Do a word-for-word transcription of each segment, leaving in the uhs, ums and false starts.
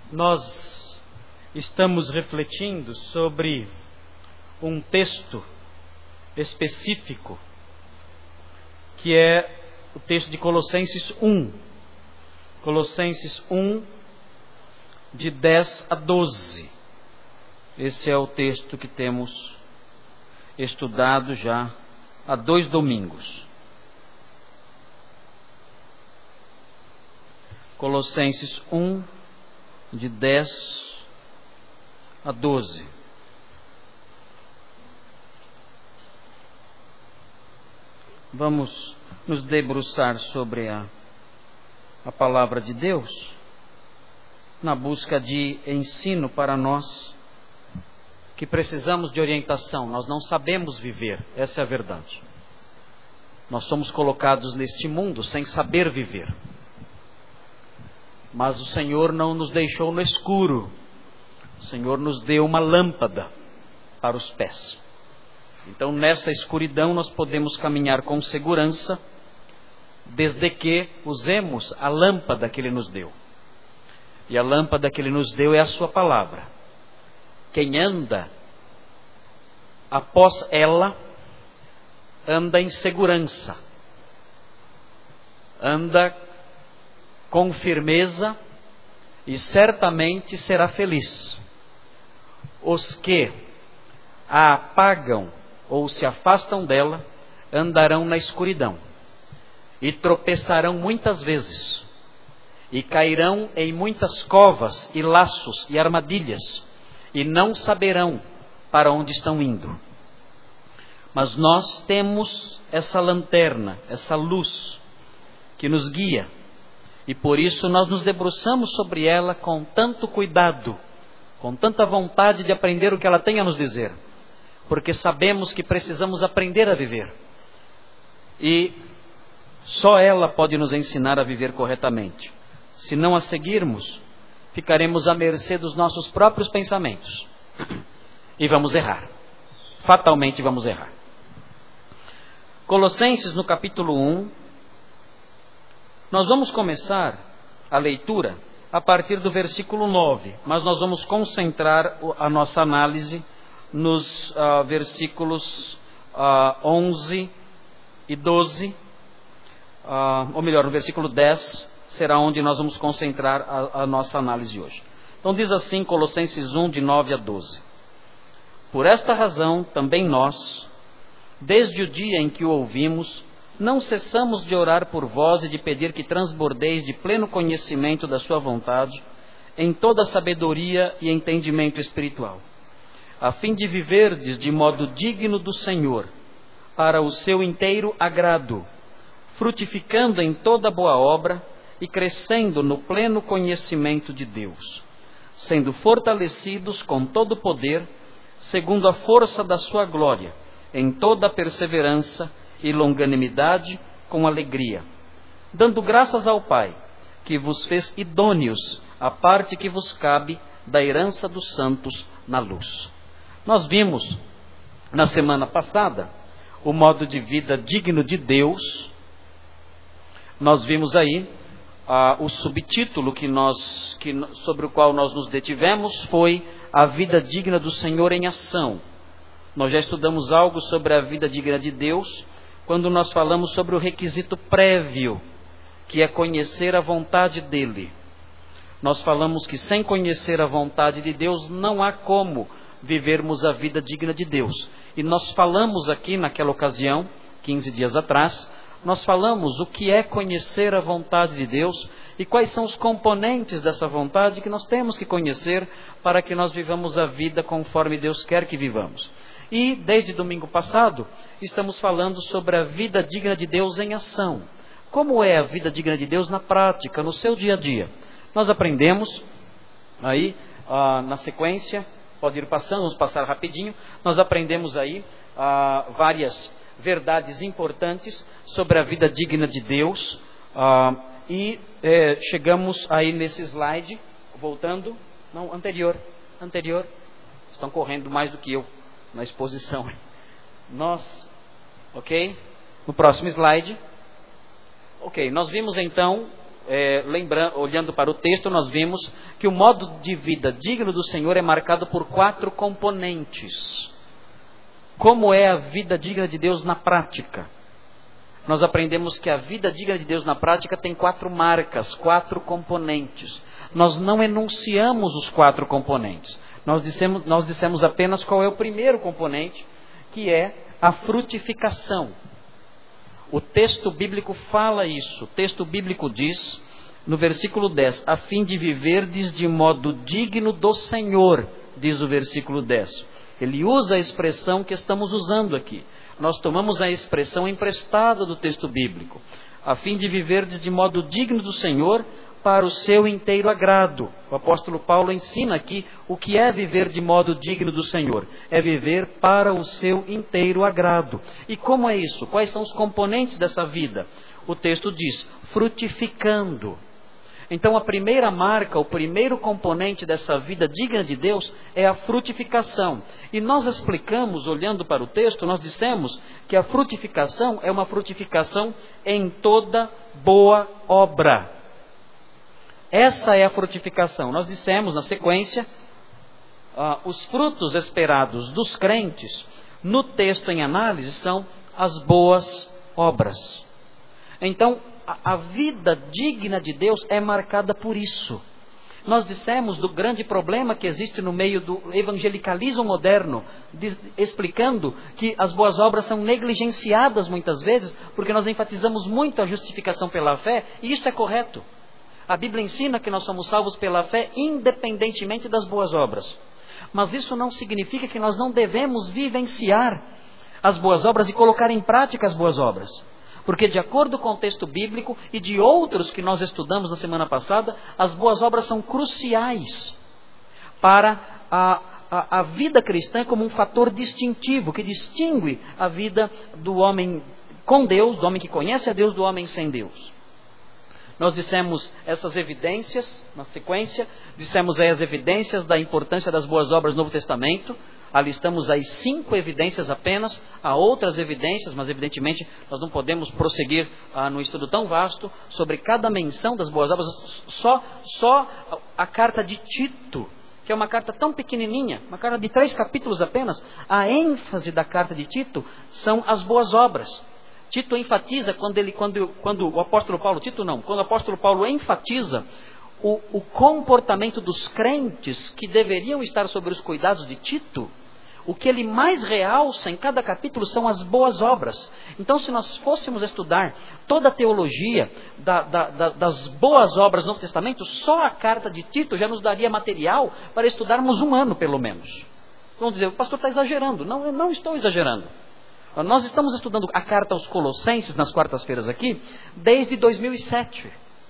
Nós estamos refletindo sobre um texto específico, que é o texto de Colossenses um. Colossenses um, de dez a doze. Esse é o texto que temos estudado já há dois domingos. Colossenses um, de dez a doze. Vamos nos debruçar sobre a, a palavra de Deus, na busca de ensino para nós, que precisamos de orientação. Nós não sabemos viver, essa é a verdade. Nós somos colocados neste mundo sem saber viver. Mas o Senhor não nos deixou no escuro. O Senhor nos deu uma lâmpada para os pés. Então, nessa escuridão, nós podemos caminhar com segurança, desde que usemos a lâmpada que Ele nos deu. E a lâmpada que Ele nos deu é a Sua palavra. Quem anda após ela, anda em segurança, anda com firmeza e certamente será feliz. Os que a apagam ou se afastam dela, andarão na escuridão e tropeçarão muitas vezes e cairão em muitas covas e laços e armadilhas e não saberão para onde estão indo. Mas nós temos essa lanterna, essa luz que nos guia, e por isso nós nos debruçamos sobre ela com tanto cuidado, com tanta vontade de aprender o que ela tem a nos dizer, porque sabemos que precisamos aprender a viver, e só ela pode nos ensinar a viver corretamente. Se não a seguirmos, ficaremos à mercê dos nossos próprios pensamentos e vamos errar, fatalmente vamos errar. Colossenses, no capítulo um, nós vamos começar a leitura a partir do versículo nove, mas nós vamos concentrar a nossa análise nos uh, versículos uh, onze e doze, uh, ou melhor, no versículo dez, será onde nós vamos concentrar a, a nossa análise hoje. Então diz assim Colossenses um, de nove a doze. Por esta razão, também nós, desde o dia em que o ouvimos, não cessamos de orar por vós e de pedir que transbordeis de pleno conhecimento da sua vontade, em toda sabedoria e entendimento espiritual, a fim de viverdes de modo digno do Senhor, para o seu inteiro agrado, frutificando em toda boa obra e crescendo no pleno conhecimento de Deus, sendo fortalecidos com todo o poder, segundo a força da sua glória, em toda a perseverança e longanimidade com alegria, dando graças ao Pai, que vos fez idôneos à parte que vos cabe da herança dos santos na luz. Nós vimos na semana passada o modo de vida digno de Deus. Nós vimos aí ah, o subtítulo que nós, que, sobre o qual nós nos detivemos foi a vida digna do Senhor em ação. Nós já estudamos algo sobre a vida digna de Deus quando nós falamos sobre o requisito prévio, que é conhecer a vontade dEle. Nós falamos que sem conhecer a vontade de Deus não há como vivermos a vida digna de Deus. E nós falamos aqui naquela ocasião, quinze dias atrás, nós falamos o que é conhecer a vontade de Deus e quais são os componentes dessa vontade que nós temos que conhecer para que nós vivamos a vida conforme Deus quer que vivamos. E desde domingo passado estamos falando sobre a vida digna de Deus em ação. Como é a vida digna de Deus na prática, no seu dia a dia? Nós aprendemos aí ah, na sequência, pode ir passando, vamos passar rapidinho. Nós aprendemos aí ah, várias verdades importantes sobre a vida digna de Deus, ah, e eh, chegamos aí nesse slide, voltando, não, anterior, anterior, estão correndo mais do que eu na exposição. Nós, ok? No próximo slide, ok, nós vimos então é, lembrando, olhando para o texto, nós vimos que o modo de vida digno do Senhor é marcado por quatro componentes. Como é a vida digna de Deus na prática? Nós aprendemos que a vida digna de Deus na prática tem quatro marcas, quatro componentes. Nós não enunciamos os quatro componentes. Nós dissemos, nós dissemos apenas qual é o primeiro componente, que é a frutificação. O texto bíblico fala isso. O texto bíblico diz, no versículo dez, a fim de viverdes de modo digno do Senhor, diz o versículo dez. Ele usa a expressão que estamos usando aqui. Nós tomamos a expressão emprestada do texto bíblico. A fim de viverdes de modo digno do Senhor, para o seu inteiro agrado. O apóstolo Paulo ensina aqui o que é viver de modo digno do Senhor. É viver para o seu inteiro agrado. E como é isso? Quais são os componentes dessa vida? O texto diz, frutificando. Então a primeira marca, o primeiro componente dessa vida digna de Deus é a frutificação. E nós explicamos, olhando para o texto, nós dissemos que a frutificação é uma frutificação em toda boa obra. Essa é a frutificação. Nós dissemos na sequência, uh, os frutos esperados dos crentes, no texto em análise, são as boas obras. Então, a vida digna de Deus é marcada por isso. Nós dissemos do grande problema que existe no meio do evangelicalismo moderno, diz, explicando que as boas obras são negligenciadas muitas vezes, porque nós enfatizamos muito a justificação pela fé, e isso é correto. A Bíblia ensina que nós somos salvos pela fé independentemente das boas obras. Mas isso não significa que nós não devemos vivenciar as boas obras e colocar em prática as boas obras. Porque de acordo com o texto bíblico e de outros que nós estudamos na semana passada, as boas obras são cruciais para a, a, a vida cristã como um fator distintivo, que distingue a vida do homem com Deus, do homem que conhece a Deus, do homem sem Deus. Nós dissemos essas evidências, na sequência, dissemos aí as evidências da importância das boas obras no Novo Testamento. Alistamos aí cinco evidências apenas, há outras evidências, mas evidentemente nós não podemos prosseguir ah, num estudo tão vasto sobre cada menção das boas obras. Só, só a carta de Tito, que é uma carta tão pequenininha, uma carta de três capítulos apenas, a ênfase da carta de Tito são as boas obras. Tito enfatiza, quando, ele, quando, quando o apóstolo Paulo, Tito não, quando o apóstolo Paulo enfatiza o, o comportamento dos crentes que deveriam estar sob os cuidados de Tito, o que ele mais realça em cada capítulo são as boas obras. Então, se nós fôssemos estudar toda a teologia da, da, da, das boas obras do Novo Testamento, só a carta de Tito já nos daria material para estudarmos um ano, pelo menos. Vamos dizer, o pastor está exagerando. Não, eu não estou exagerando. Nós estamos estudando a carta aos Colossenses nas quartas-feiras aqui, desde dois mil e sete.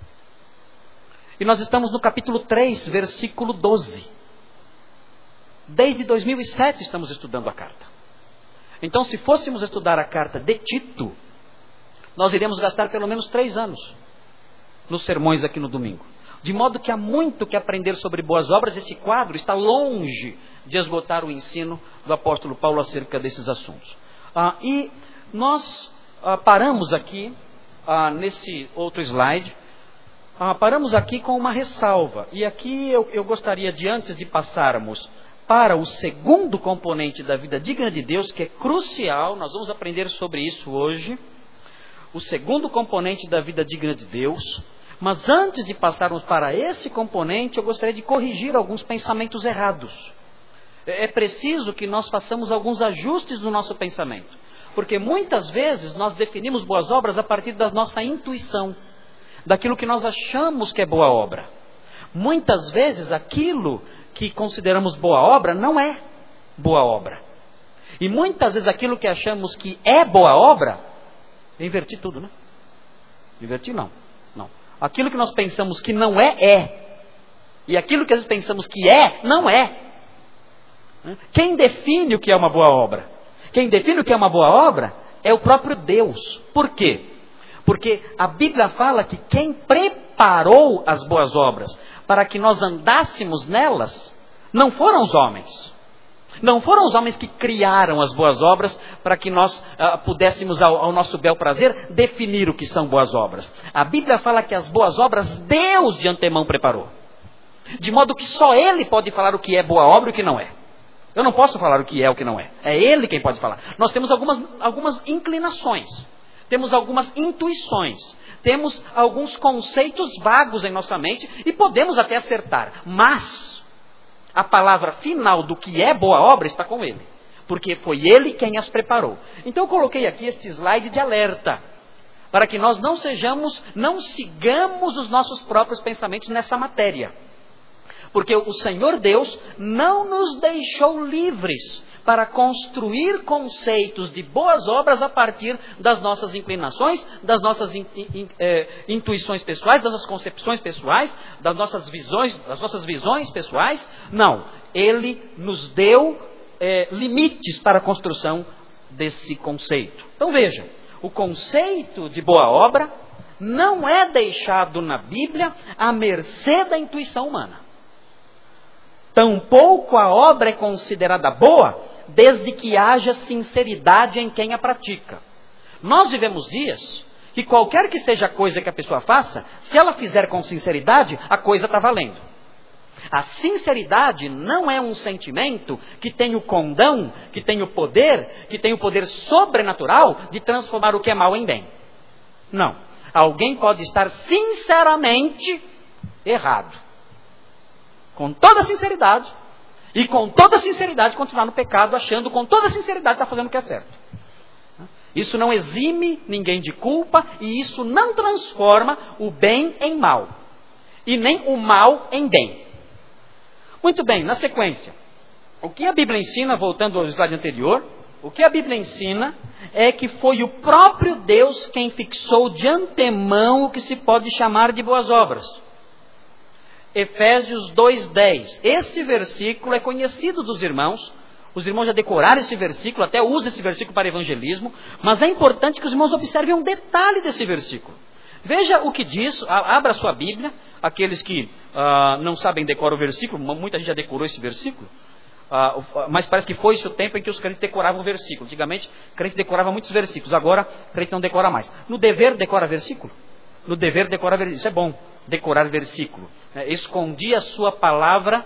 E nós estamos no capítulo três, versículo doze. Desde dois mil e sete estamos estudando a carta. Então, se fôssemos estudar a carta de Tito, nós iríamos gastar pelo menos três anos nos sermões aqui no domingo. De modo que há muito que aprender sobre boas obras. Esse quadro está longe de esgotar o ensino do apóstolo Paulo acerca desses assuntos. Ah, e nós ah, paramos aqui, ah, nesse outro slide, ah, paramos aqui com uma ressalva. E aqui eu, eu gostaria de, antes de passarmos para o segundo componente da vida digna de Deus, que é crucial, nós vamos aprender sobre isso hoje, o segundo componente da vida digna de Deus. Mas antes de passarmos para esse componente, eu gostaria de corrigir alguns pensamentos errados. É preciso que nós façamos alguns ajustes no nosso pensamento, porque muitas vezes nós definimos boas obras a partir da nossa intuição, daquilo que nós achamos que é boa obra. Muitas vezes aquilo que consideramos boa obra não é boa obra. E muitas vezes aquilo que achamos que é boa obra, eu inverti tudo, né? Inverti não, não. Aquilo que nós pensamos que não é, é. E aquilo que às vezes pensamos que é, não é. Quem define o que é uma boa obra? Quem define o que é uma boa obra é o próprio Deus. Por quê? Porque a Bíblia fala que quem preparou as boas obras para que nós andássemos nelas não foram os homens. Não foram os homens que criaram as boas obras para que nós uh, pudéssemos, ao, ao nosso bel prazer, definir o que são boas obras. A Bíblia fala que as boas obras Deus de antemão preparou. De modo que só Ele pode falar o que é boa obra e o que não é. Eu não posso falar o que é e o que não é. É Ele quem pode falar. Nós temos algumas, algumas inclinações. Temos algumas intuições. Temos alguns conceitos vagos em nossa mente e podemos até acertar. Mas a palavra final do que é boa obra está com Ele. Porque foi Ele quem as preparou. Então eu coloquei aqui este slide de alerta. Para que nós não sejamos, não sigamos os nossos próprios pensamentos nessa matéria. Porque o Senhor Deus não nos deixou livres para construir conceitos de boas obras a partir das nossas inclinações, das nossas in, in, eh, intuições pessoais, das nossas concepções pessoais, das nossas visões, das nossas visões pessoais. Não, Ele nos deu eh, limites para a construção desse conceito. Então veja, o conceito de boa obra não é deixado na Bíblia à mercê da intuição humana. Tampouco a obra é considerada boa desde que haja sinceridade em quem a pratica. Nós vivemos dias que qualquer que seja a coisa que a pessoa faça, se ela fizer com sinceridade, a coisa está valendo. A sinceridade não é um sentimento que tem o condão, que tem o poder, que tem o poder sobrenatural de transformar o que é mal em bem. Não. Alguém pode estar sinceramente errado. Com toda sinceridade, e com toda sinceridade continuar no pecado, achando com toda sinceridade que está fazendo o que é certo. Isso não exime ninguém de culpa, e isso não transforma o bem em mal, e nem o mal em bem. Muito bem, na sequência, o que a Bíblia ensina, voltando ao slide anterior, o que a Bíblia ensina é que foi o próprio Deus quem fixou de antemão o que se pode chamar de boas obras. Efésios dois, dez. Esse versículo é conhecido dos irmãos. Os irmãos já decoraram esse versículo, até usam esse versículo para evangelismo. Mas é importante que os irmãos observem um detalhe desse versículo. Veja o que diz, abra a sua Bíblia. Aqueles que uh, não sabem decorar o versículo, muita gente já decorou esse versículo. Uh, mas parece que foi esse o tempo em que os crentes decoravam o versículo. Antigamente, crente decorava muitos versículos. Agora, crente não decora mais. No dever, decora versículo. No dever, decora versículo. Isso é bom, decorar versículo. Escondi a sua palavra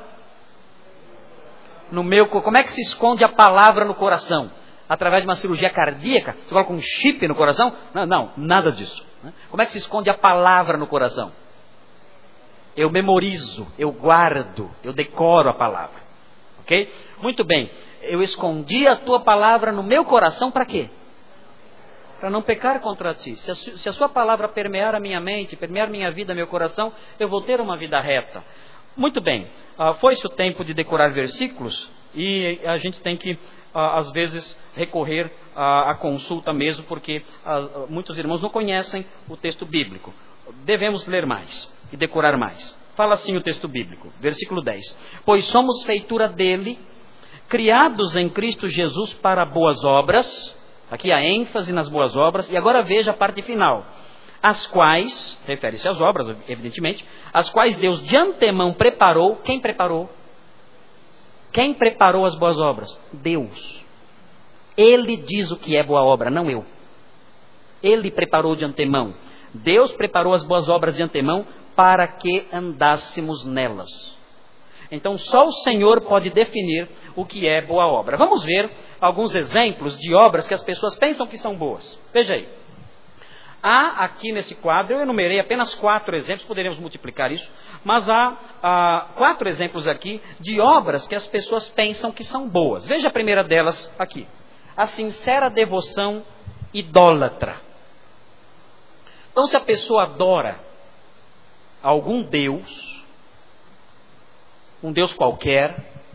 no meu... Como é que se esconde a palavra no coração? Através de uma cirurgia cardíaca? Você coloca um chip no coração? Não, não, nada disso. Como é que se esconde a palavra no coração? Eu memorizo, eu guardo, eu decoro a palavra. Ok? Muito bem. Eu escondi a tua palavra no meu coração para quê? Para não pecar contra ti. Se a, se a sua palavra permear a minha mente, permear minha vida, meu coração, eu vou ter uma vida reta. Muito bem, uh, foi-se o tempo de decorar versículos e a gente tem que, uh, às vezes, recorrer uh, à consulta mesmo, porque uh, muitos irmãos não conhecem o texto bíblico. Devemos ler mais e decorar mais. Fala assim o texto bíblico, versículo dez. Pois somos feitura dele, criados em Cristo Jesus para boas obras. Aqui a ênfase nas boas obras. E agora veja a parte final. As quais, refere-se às obras, evidentemente, as quais Deus de antemão preparou. Quem preparou? Quem preparou as boas obras? Deus. Ele diz o que é boa obra, não eu. Ele preparou de antemão. Deus preparou as boas obras de antemão para que andássemos nelas. Então só o Senhor pode definir o que é boa obra. Vamos ver alguns exemplos de obras que as pessoas pensam que são boas. Veja aí. Há aqui nesse quadro, eu enumerei apenas quatro exemplos, poderíamos multiplicar isso, mas há, há quatro exemplos aqui de obras que as pessoas pensam que são boas. Veja a primeira delas aqui. A sincera devoção idólatra. Então se a pessoa adora algum Deus, um Deus qualquer,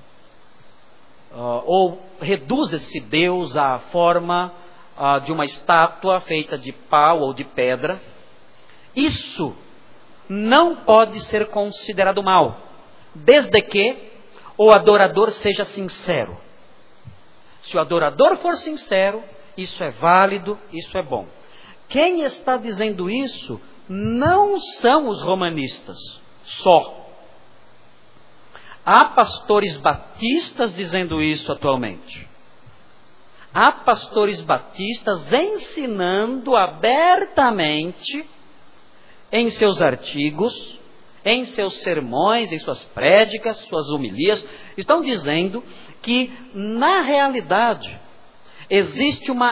uh, ou reduz esse Deus à forma uh, de uma estátua feita de pau ou de pedra, isso não pode ser considerado mal, desde que o adorador seja sincero. Se o adorador for sincero, isso é válido, isso é bom. Quem está dizendo isso não são os romanistas só. Há pastores batistas dizendo isso atualmente. Há pastores batistas ensinando abertamente em seus artigos, em seus sermões, em suas prédicas, suas homilias, estão dizendo que, na realidade, existe uma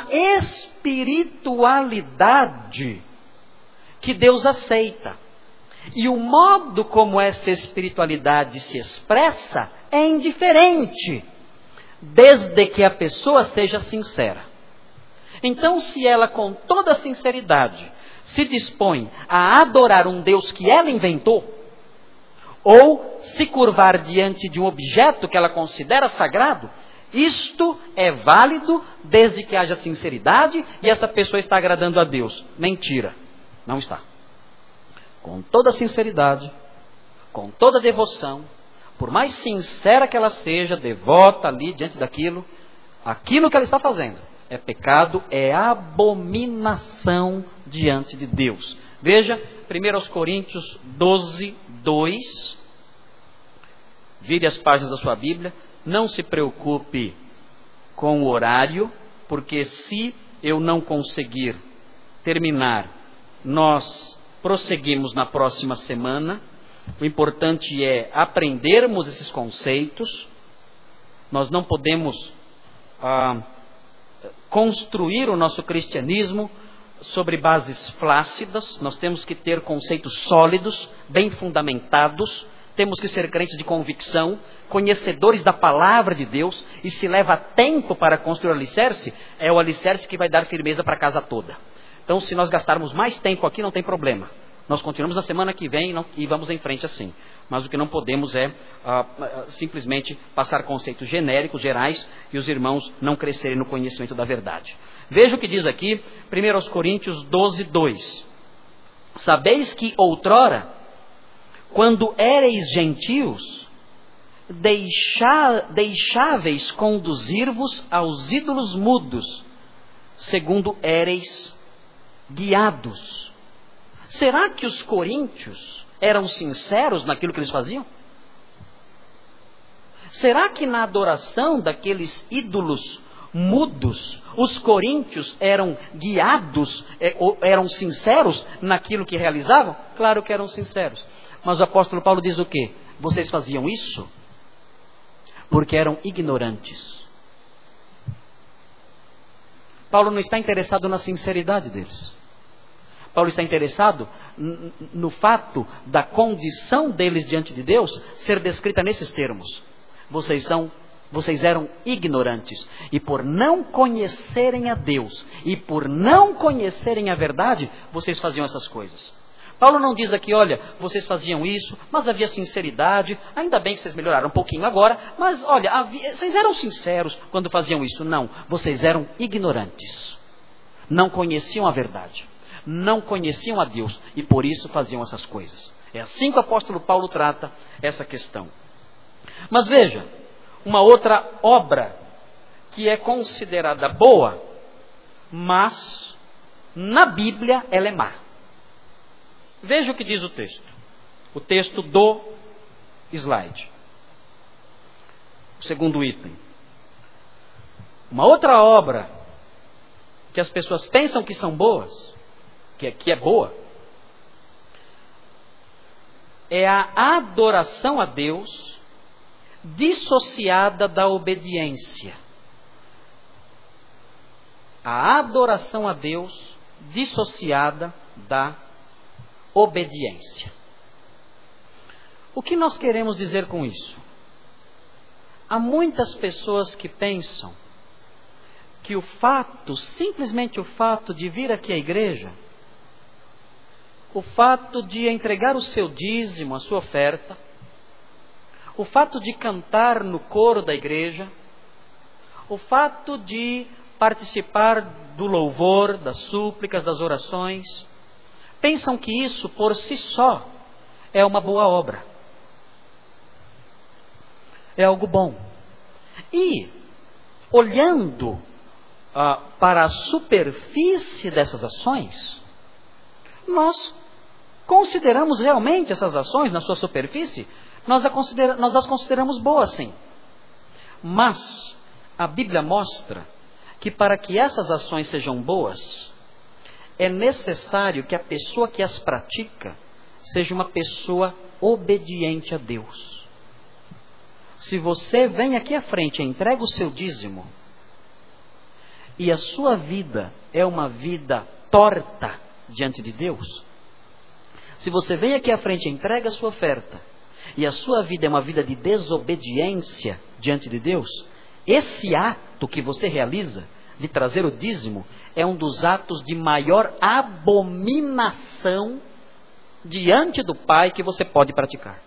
espiritualidade que Deus aceita. E o modo como essa espiritualidade se expressa é indiferente, desde que a pessoa seja sincera. Então, se ela com toda sinceridade se dispõe a adorar um Deus que ela inventou, ou se curvar diante de um objeto que ela considera sagrado, isto é válido desde que haja sinceridade e essa pessoa está agradando a Deus. Mentira, não está. Com toda sinceridade, com toda devoção, por mais sincera que ela seja, devota ali diante daquilo, aquilo que ela está fazendo é pecado, é abominação diante de Deus. Veja, primeiro aos Coríntios doze, dois. Vire as páginas da sua Bíblia. Não se preocupe com o horário, porque se eu não conseguir terminar, nós prosseguimos na próxima semana. O importante é aprendermos esses conceitos. Nós não podemos ah, construir o nosso cristianismo sobre bases flácidas. Nós temos que ter conceitos sólidos, bem fundamentados. Temos que ser crentes de convicção, conhecedores da palavra de Deus. E se leva tempo para construir o alicerce, é o alicerce que vai dar firmeza para a casa toda. Então, se nós gastarmos mais tempo aqui, não tem problema. Nós continuamos na semana que vem não, e vamos em frente assim. Mas o que não podemos é ah, simplesmente passar conceitos genéricos, gerais, e os irmãos não crescerem no conhecimento da verdade. Veja o que diz aqui, primeiro aos Coríntios doze, dois. Sabeis que outrora, quando éreis gentios, deixá, deixáveis conduzir-vos aos ídolos mudos, segundo éreis guiados. Será que os coríntios eram sinceros naquilo que eles faziam? Será que na adoração daqueles ídolos mudos, os coríntios eram guiados, eram sinceros naquilo que realizavam? Claro que eram sinceros. Mas o apóstolo Paulo diz o quê? Vocês faziam isso porque eram ignorantes. Paulo não está interessado na sinceridade deles. Paulo está interessado no fato da condição deles diante de Deus ser descrita nesses termos. Vocês são, vocês eram ignorantes. E por não conhecerem a Deus, e por não conhecerem a verdade, vocês faziam essas coisas. Paulo não diz aqui, olha, vocês faziam isso, mas havia sinceridade, ainda bem que vocês melhoraram um pouquinho agora, mas olha, havia, vocês eram sinceros quando faziam isso. Não, vocês eram ignorantes. Não conheciam a verdade. Não conheciam a Deus e por isso faziam essas coisas. É assim que o apóstolo Paulo trata essa questão. Mas veja, uma outra obra que é considerada boa, mas na Bíblia ela é má. Veja o que diz o texto. O texto do slide. O segundo item. Uma outra obra que as pessoas pensam que são boas, que aqui é boa, é a adoração a Deus dissociada da obediência. A adoração a Deus dissociada da obediência. O que nós queremos dizer com isso? Há muitas pessoas que pensam que o fato, simplesmente o fato de vir aqui à igreja, o fato de entregar o seu dízimo, a sua oferta, o fato de cantar no coro da igreja, o fato de participar do louvor, das súplicas, das orações, pensam que isso por si só é uma boa obra. É algo bom. E, olhando ah, para a superfície dessas ações, nós consideramos realmente essas ações na sua superfície nós, a considera, nós as consideramos boas sim. Mas a Bíblia mostra que para que essas ações sejam boas, é necessário que a pessoa que as pratica seja uma pessoa obediente a Deus. Se você vem aqui à frente e entrega o seu dízimo, e a sua vida é uma vida torta diante de Deus, se você vem aqui à frente e entrega a sua oferta, e a sua vida é uma vida de desobediência diante de Deus, esse ato que você realiza, de trazer o dízimo, é um dos atos de maior abominação diante do Pai que você pode praticar.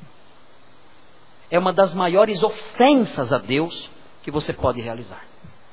É uma das maiores ofensas a Deus que você pode realizar.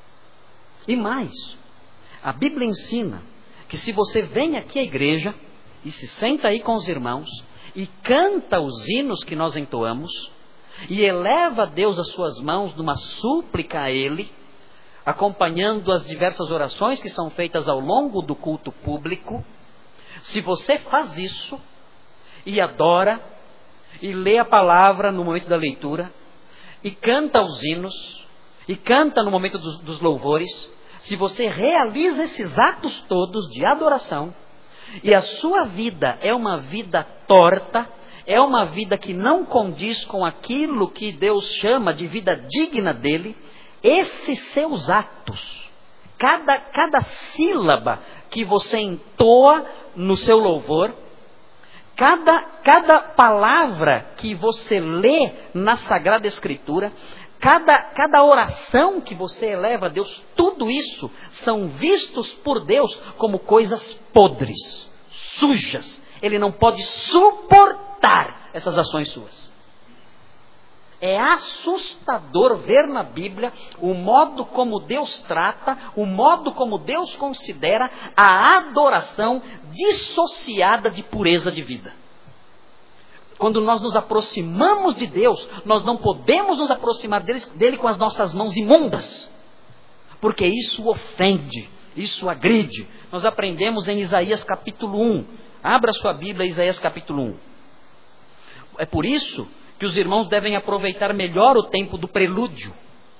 E mais, a Bíblia ensina que se você vem aqui à igreja e se senta aí com os irmãos e canta os hinos que nós entoamos e eleva a Deus as suas mãos numa súplica a Ele, acompanhando as diversas orações que são feitas ao longo do culto público, se você faz isso e adora e lê a palavra no momento da leitura e canta os hinos e canta no momento dos, dos louvores, se você realiza esses atos todos de adoração e a sua vida é uma vida torta, é uma vida que não condiz com aquilo que Deus chama de vida digna dele, esses seus atos, cada, cada sílaba que você entoa no seu louvor, cada, cada palavra que você lê na Sagrada Escritura, cada, cada oração que você eleva a Deus, tudo isso são vistos por Deus como coisas podres, sujas. Ele não pode suportar essas ações suas. É assustador ver na Bíblia o modo como Deus trata, o modo como Deus considera a adoração dissociada de pureza de vida. Quando nós nos aproximamos de Deus, nós não podemos nos aproximar dele, dele com as nossas mãos imundas, porque isso ofende, isso agride. Nós aprendemos em Isaías capítulo um. Abra sua Bíblia, Isaías capítulo um. É por isso que os irmãos devem aproveitar melhor o tempo do prelúdio.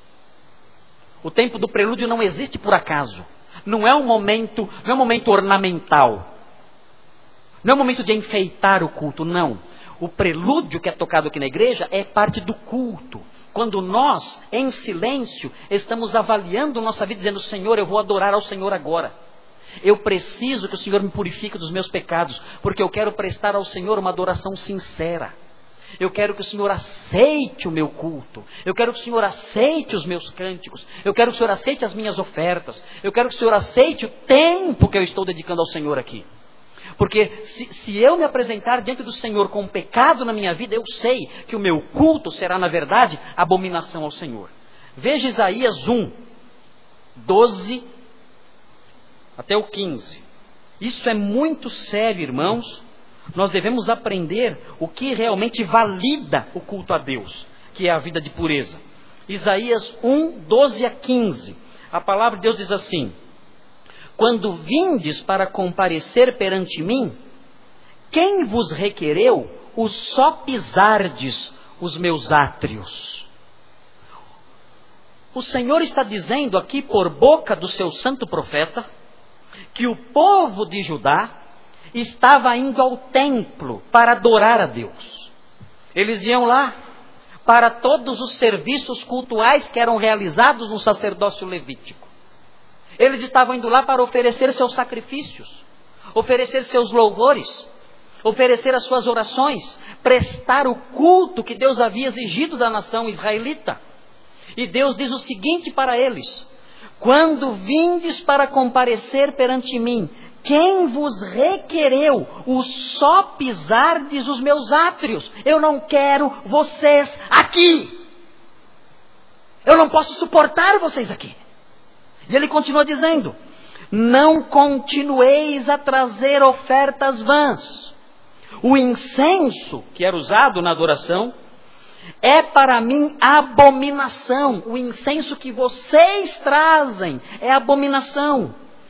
O tempo do prelúdio não existe por acaso. Não é um momento, não é um momento ornamental. Não é um momento de enfeitar o culto, não. O prelúdio que é tocado aqui na igreja é parte do culto. Quando nós, em silêncio, estamos avaliando nossa vida, dizendo: Senhor, eu vou adorar ao Senhor agora. Eu preciso que o Senhor me purifique dos meus pecados, porque eu quero prestar ao Senhor uma adoração sincera. Eu quero que o Senhor aceite o meu culto. Eu quero que o Senhor aceite os meus cânticos. Eu quero que o Senhor aceite as minhas ofertas. Eu quero que o Senhor aceite o tempo que eu estou dedicando ao Senhor aqui. Porque se, se eu me apresentar diante do Senhor com um pecado na minha vida, eu sei que o meu culto será, na verdade, abominação ao Senhor. Veja Isaías um, doze até o quinze. Isso é muito sério, irmãos. Nós devemos aprender o que realmente valida o culto a Deus, que é a vida de pureza. Isaías um, doze a quinze. A palavra de Deus diz assim: quando vindes para comparecer perante mim, quem vos requereu o só pisardes os meus átrios? O Senhor está dizendo aqui por boca do seu santo profeta que o povo de Judá estava indo ao templo para adorar a Deus. Eles iam lá para todos os serviços cultuais que eram realizados no sacerdócio levítico. Eles estavam indo lá para oferecer seus sacrifícios, oferecer seus louvores, oferecer as suas orações, prestar o culto que Deus havia exigido da nação israelita. E Deus diz o seguinte para eles: quando vindes para comparecer perante mim, quem vos requereu o só pisardes os meus átrios? Eu não quero vocês aqui. Eu não posso suportar vocês aqui. E ele continua dizendo: não continueis a trazer ofertas vãs. O incenso que era usado na adoração é para mim abominação. O incenso que vocês trazem é abominação.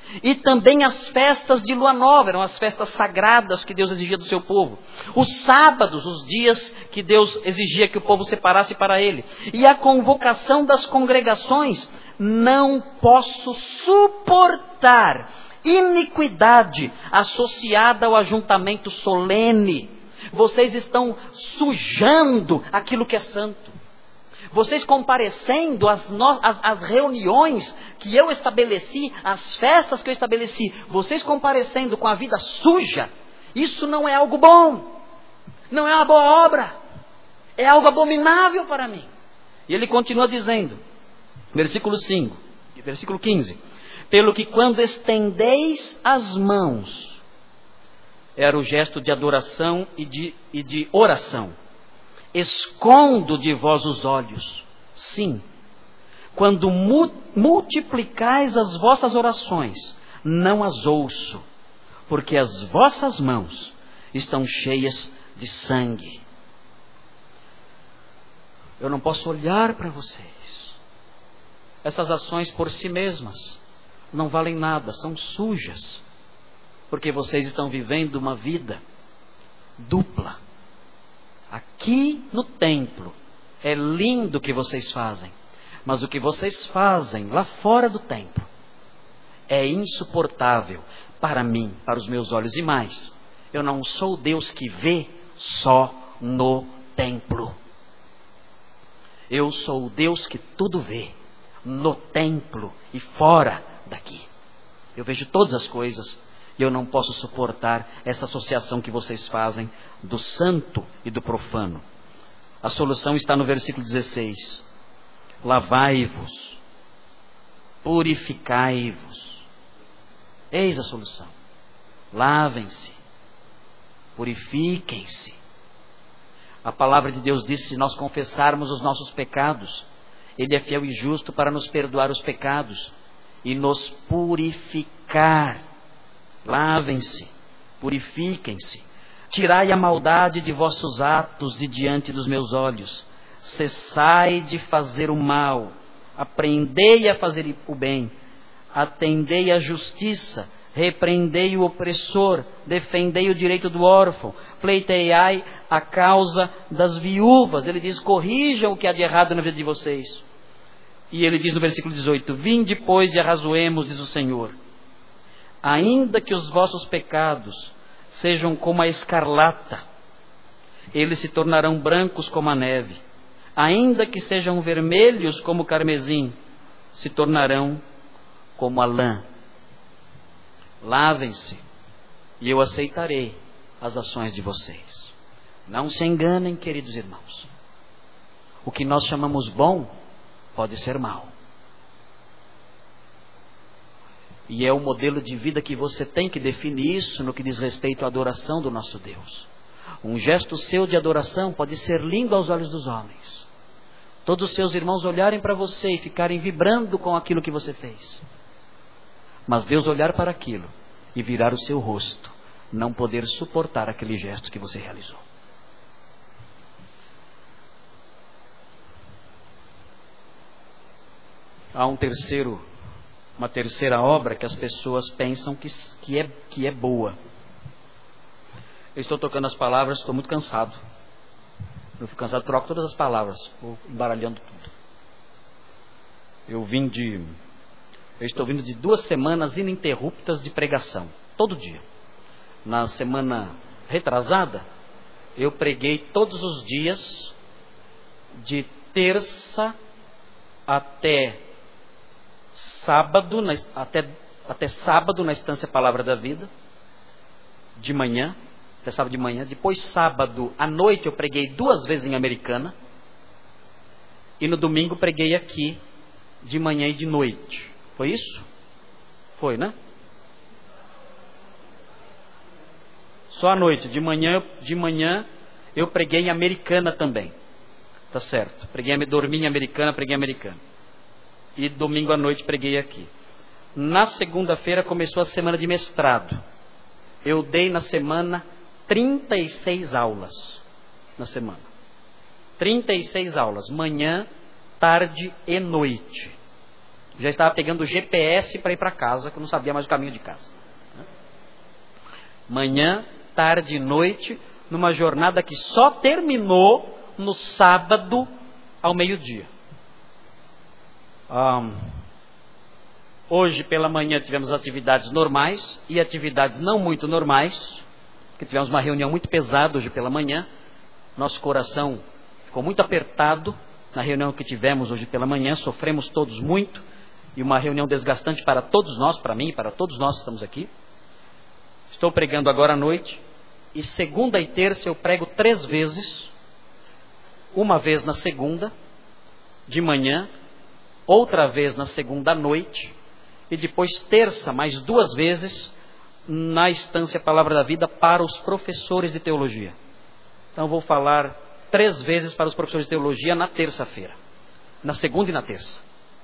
E também as festas de lua nova, eram as festas sagradas que Deus exigia do seu povo. Os sábados, os dias que Deus exigia que o povo separasse para Ele. E a convocação das congregações. Não posso suportar iniquidade associada ao ajuntamento solene. Vocês estão sujando aquilo que é santo. Vocês comparecendo às, no... às, às reuniões que eu estabeleci, às festas que eu estabeleci, vocês comparecendo com a vida suja, isso não é algo bom, não é uma boa obra, é algo abominável para mim. E ele continua dizendo, versículo cinco, versículo quinze, pelo que quando estendeis as mãos, era o gesto de adoração e de, e de oração, escondo de vós os olhos. Sim, quando mu- multiplicais as vossas orações, não as ouço, porque as vossas mãos estão cheias de sangue. Eu não posso olhar para vocês. Essas ações por si mesmas não valem nada, são sujas, porque vocês estão vivendo uma vida dupla. Aqui no templo é lindo o que vocês fazem, mas o que vocês fazem lá fora do templo é insuportável para mim, para os meus olhos. E mais, eu não sou o Deus que vê só no templo. Eu sou o Deus que tudo vê, no templo e fora daqui. Eu vejo todas as coisas. E eu não posso suportar essa associação que vocês fazem do santo e do profano. A solução está no versículo dezesseis. Lavai-vos, purificai-vos. Eis a solução. Lavem-se, purifiquem-se. A palavra de Deus diz: se nós confessarmos os nossos pecados, Ele é fiel e justo para nos perdoar os pecados e nos purificar. Lavem-se, purifiquem-se, tirai a maldade de vossos atos de diante dos meus olhos, cessai de fazer o mal, aprendei a fazer o bem, atendei a justiça, repreendei o opressor, defendei o direito do órfão, pleiteiai a causa das viúvas. Ele diz: corrijam o que há de errado na vida de vocês. E ele diz no versículo dezoito: vinde, pois, e arrazoemos, diz o Senhor. Ainda que os vossos pecados sejam como a escarlata, eles se tornarão brancos como a neve. Ainda que sejam vermelhos como o carmesim, se tornarão como a lã. Lavem-se, e eu aceitarei as ações de vocês. Não se enganem, queridos irmãos. O que nós chamamos bom pode ser mal. E é o modelo de vida que você tem que definir isso no que diz respeito à adoração do nosso Deus. Um gesto seu de adoração pode ser lindo aos olhos dos homens. Todos os seus irmãos olharem para você e ficarem vibrando com aquilo que você fez. Mas Deus olhar para aquilo e virar o seu rosto, não poder suportar aquele gesto que você realizou. Há um terceiro Uma terceira obra que as pessoas pensam que, que, é, que é boa. Eu estou tocando as palavras, estou muito cansado. Eu fico cansado, troco todas as palavras, vou embaralhando tudo. Eu vim de... Eu estou vindo de duas semanas ininterruptas de pregação, todo dia. Na semana retrasada, eu preguei todos os dias, de terça até... sábado, na, até, até sábado na Estância Palavra da Vida, de manhã, até sábado de manhã. Depois sábado à noite eu preguei duas vezes em Americana, e no domingo preguei aqui, de manhã e de noite. Foi isso? Foi, né? Só à noite, de manhã, de manhã eu preguei em Americana também. Tá certo, preguei, dormi em Americana, preguei em Americana. E domingo à noite preguei aqui. Na segunda-feira começou a semana de mestrado. Eu dei na semana trinta e seis aulas. Na semana. trinta e seis aulas. Manhã, tarde e noite. Já estava pegando o G P S para ir para casa, que eu não sabia mais o caminho de casa. Manhã, tarde e noite, numa jornada que só terminou no sábado ao meio-dia. Um, hoje pela manhã tivemos atividades normais e atividades não muito normais, porque tivemos uma reunião muito pesada hoje pela manhã. Nosso coração ficou muito apertado na reunião que tivemos hoje pela manhã, sofremos todos muito, e uma reunião desgastante para todos nós, para mim e para todos nós que estamos aqui. Estou pregando agora à noite, e segunda e terça eu prego três vezes, uma vez na segunda, de manhã, outra vez na segunda à noite, e depois terça, mais duas vezes, na Estância Palavra da Vida para os professores de teologia. Então eu vou falar três vezes para os professores de teologia na terça-feira, na segunda e na terça.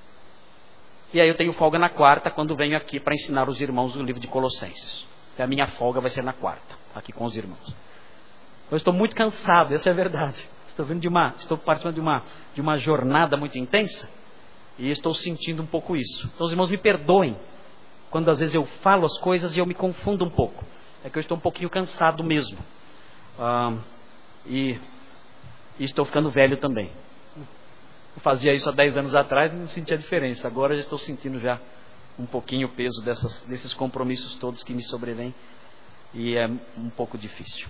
E aí eu tenho folga na quarta, quando venho aqui para ensinar os irmãos o livro de Colossenses. Então a minha folga vai ser na quarta, aqui com os irmãos. Eu estou muito cansado, essa é a verdade. Estou vindo de uma, estou participando de uma, de uma jornada muito intensa e estou sentindo um pouco isso. Então os irmãos me perdoem quando às vezes eu falo as coisas e eu me confundo um pouco. É que eu estou um pouquinho cansado mesmo. Ah, e, e estou ficando velho também. Eu fazia isso há dez anos atrás e não sentia diferença. Agora já estou sentindo já um pouquinho o peso dessas, desses compromissos todos que me sobrevêm. E é um pouco difícil.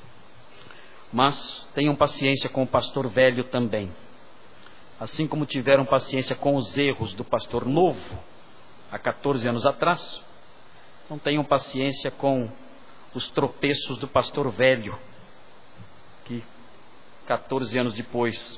Mas tenham paciência com o pastor velho também. Assim como tiveram paciência com os erros do pastor novo, há quatorze anos atrás, então tenham paciência com os tropeços do pastor velho, que quatorze anos depois.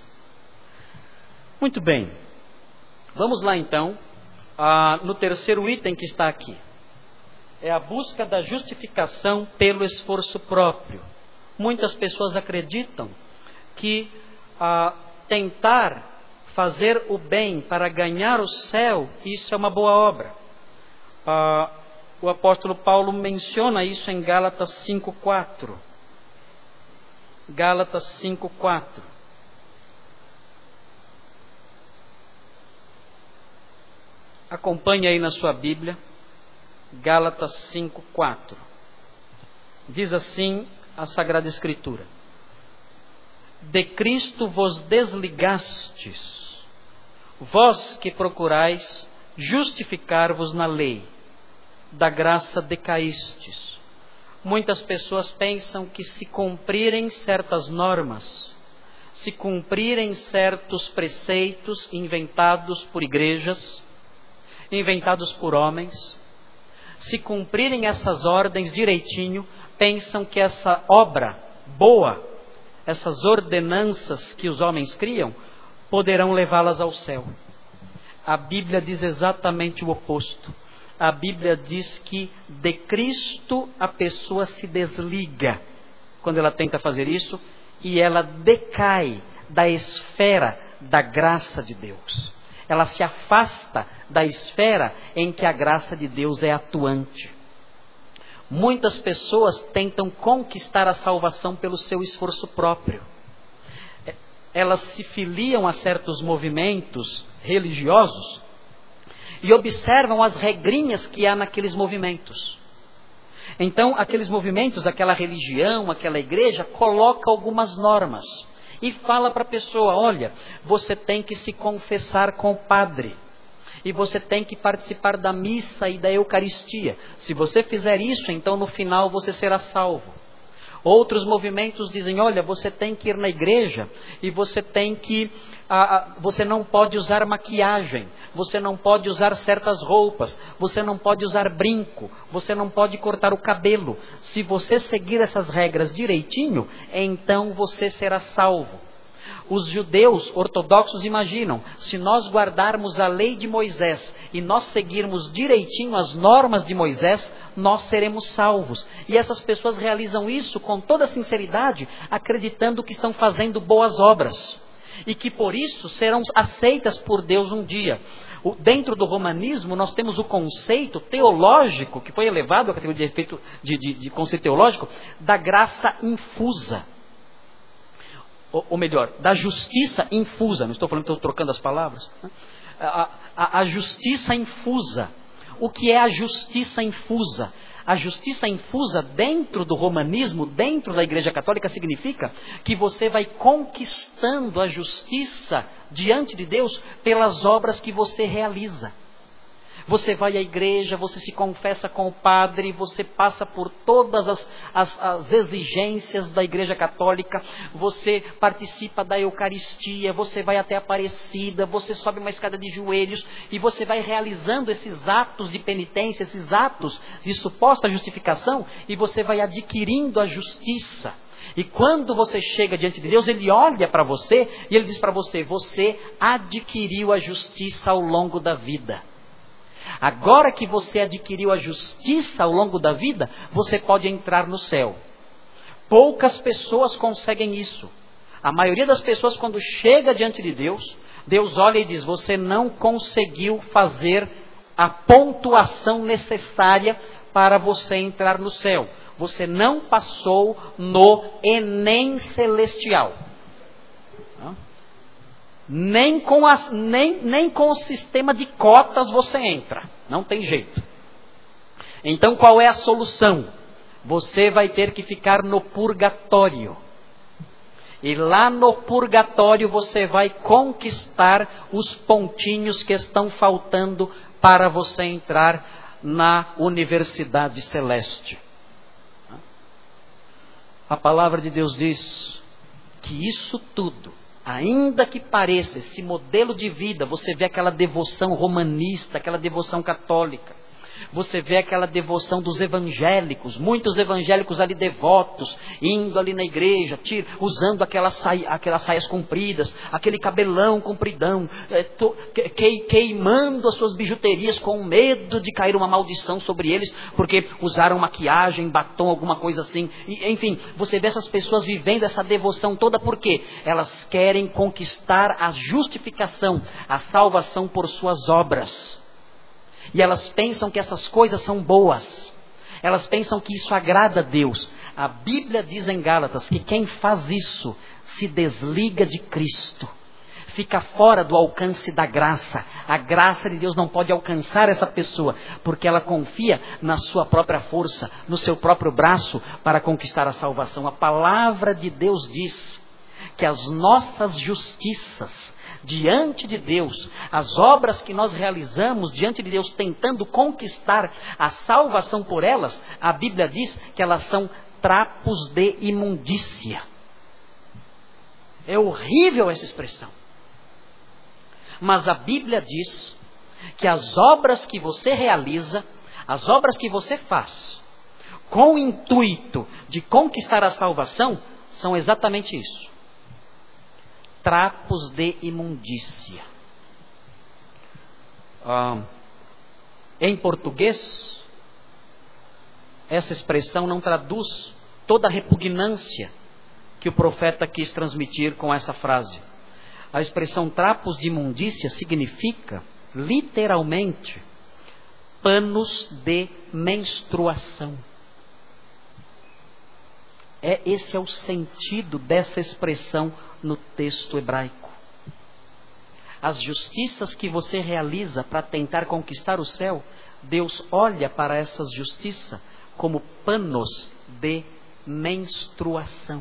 Muito bem, vamos lá então, ah, no terceiro item que está aqui. É a busca da justificação pelo esforço próprio. Muitas pessoas acreditam que ah, tentar fazer o bem para ganhar o céu, isso é uma boa obra. Ah, o apóstolo Paulo menciona isso em Gálatas cinco, quatro. Gálatas cinco, quatro. Acompanhe aí na sua Bíblia, Gálatas cinco, quatro. Diz assim a Sagrada Escritura: de Cristo vos desligastes, vós que procurais justificar-vos na lei, da graça decaístes. Muitas pessoas pensam que se cumprirem certas normas, se cumprirem certos preceitos inventados por igrejas, inventados por homens, se cumprirem essas ordens direitinho, pensam que essa obra boa, essas ordenanças que os homens criam, poderão levá-las ao céu. A Bíblia diz exatamente o oposto. A Bíblia diz que de Cristo a pessoa se desliga quando ela tenta fazer isso, e ela decai da esfera da graça de Deus. Ela se afasta da esfera em que a graça de Deus é atuante. Muitas pessoas tentam conquistar a salvação pelo seu esforço próprio. Elas se filiam a certos movimentos religiosos e observam as regrinhas que há naqueles movimentos. Então, aqueles movimentos, aquela religião, aquela igreja, coloca algumas normas e fala para a pessoa: olha, você tem que se confessar com o padre, e você tem que participar da missa e da Eucaristia. Se você fizer isso, então no final você será salvo. Outros movimentos dizem: olha, você tem que ir na igreja e você tem que, ah, ah, você não pode usar maquiagem, você não pode usar certas roupas, você não pode usar brinco, você não pode cortar o cabelo. Se você seguir essas regras direitinho, então você será salvo. Os judeus ortodoxos imaginam: se nós guardarmos a lei de Moisés e nós seguirmos direitinho as normas de Moisés, nós seremos salvos. E essas pessoas realizam isso com toda sinceridade, acreditando que estão fazendo boas obras e que por isso serão aceitas por Deus um dia. Dentro do romanismo nós temos o conceito teológico, que foi elevado à categoria de, efeito, de, de, de conceito teológico, da graça infusa. ou, ou melhor, da justiça infusa, não estou falando que estou trocando as palavras, né? a, a, a justiça infusa. O que é a justiça infusa? A justiça infusa dentro do romanismo, dentro da Igreja Católica, significa que você vai conquistando a justiça diante de Deus pelas obras que você realiza. Você vai à igreja, você se confessa com o padre, você passa por todas as, as, as exigências da Igreja Católica, você participa da Eucaristia, você vai até a Aparecida, você sobe uma escada de joelhos e você vai realizando esses atos de penitência, esses atos de suposta justificação, e você vai adquirindo a justiça. E quando você chega diante de Deus, Ele olha para você e Ele diz para você: você adquiriu a justiça ao longo da vida. Agora que você adquiriu a justiça ao longo da vida, você pode entrar no céu. Poucas pessoas conseguem isso. A maioria das pessoas, quando chega diante de Deus, Deus olha e diz: você não conseguiu fazer a pontuação necessária para você entrar no céu. Você não passou no Enem celestial. Nem com, as, nem, nem com o sistema de cotas você entra. Não tem jeito. Então qual é a solução? Você vai ter que ficar no purgatório. E lá no purgatório você vai conquistar os pontinhos que estão faltando para você entrar na universidade celeste. A palavra de Deus diz que isso tudo, ainda que pareça esse modelo de vida, você vê aquela devoção romanista, aquela devoção católica, você vê aquela devoção dos evangélicos, muitos evangélicos ali devotos, indo ali na igreja, tira, usando aquelas, saia, aquelas saias compridas, aquele cabelão compridão, é, to, que, queimando as suas bijuterias com medo de cair uma maldição sobre eles, porque usaram maquiagem, batom, alguma coisa assim. E, enfim, você vê essas pessoas vivendo essa devoção toda porque elas querem conquistar a justificação, a salvação por suas obras. E elas pensam que essas coisas são boas. Elas pensam que isso agrada a Deus. A Bíblia diz em Gálatas que quem faz isso se desliga de Cristo. Fica fora do alcance da graça. A graça de Deus não pode alcançar essa pessoa, porque ela confia na sua própria força, no seu próprio braço para conquistar a salvação. A palavra de Deus diz que as nossas justiças diante de Deus, as obras que nós realizamos diante de Deus, tentando conquistar a salvação por elas, a Bíblia diz que elas são trapos de imundícia. É horrível essa expressão. Mas a Bíblia diz que as obras que você realiza, as obras que você faz, com o intuito de conquistar a salvação, são exatamente isso. Trapos de imundícia. Ah, em português, essa expressão não traduz toda a repugnância que o profeta quis transmitir com essa frase. A expressão trapos de imundícia significa, literalmente, panos de menstruação. É, esse é o sentido dessa expressão no texto hebraico. As justiças que você realiza para tentar conquistar o céu, Deus olha para essas justiças como panos de menstruação.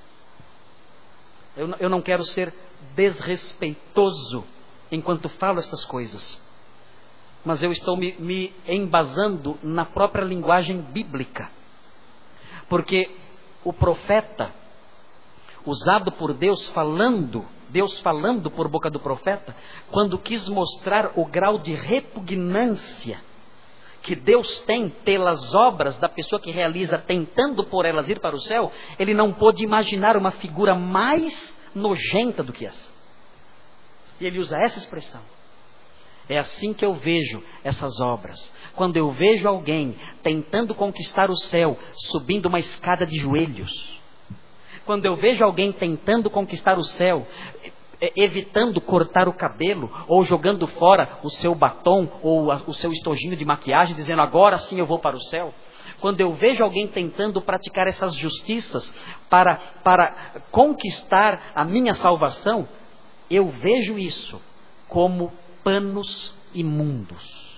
Eu, eu não quero ser desrespeitoso enquanto falo essas coisas, mas eu estou me, me embasando na própria linguagem bíblica, porque o profeta, usado por Deus falando, Deus falando por boca do profeta, quando quis mostrar o grau de repugnância que Deus tem pelas obras da pessoa que realiza, tentando por elas ir para o céu, ele não pôde imaginar uma figura mais nojenta do que essa. E ele usa essa expressão. É assim que eu vejo essas obras. Quando eu vejo alguém tentando conquistar o céu, subindo uma escada de joelhos. Quando eu vejo alguém tentando conquistar o céu, evitando cortar o cabelo, ou jogando fora o seu batom, ou o seu estojinho de maquiagem, dizendo agora sim eu vou para o céu. quando eu vejo alguém tentando praticar essas justiças para, para conquistar a minha salvação, eu vejo isso como panos imundos,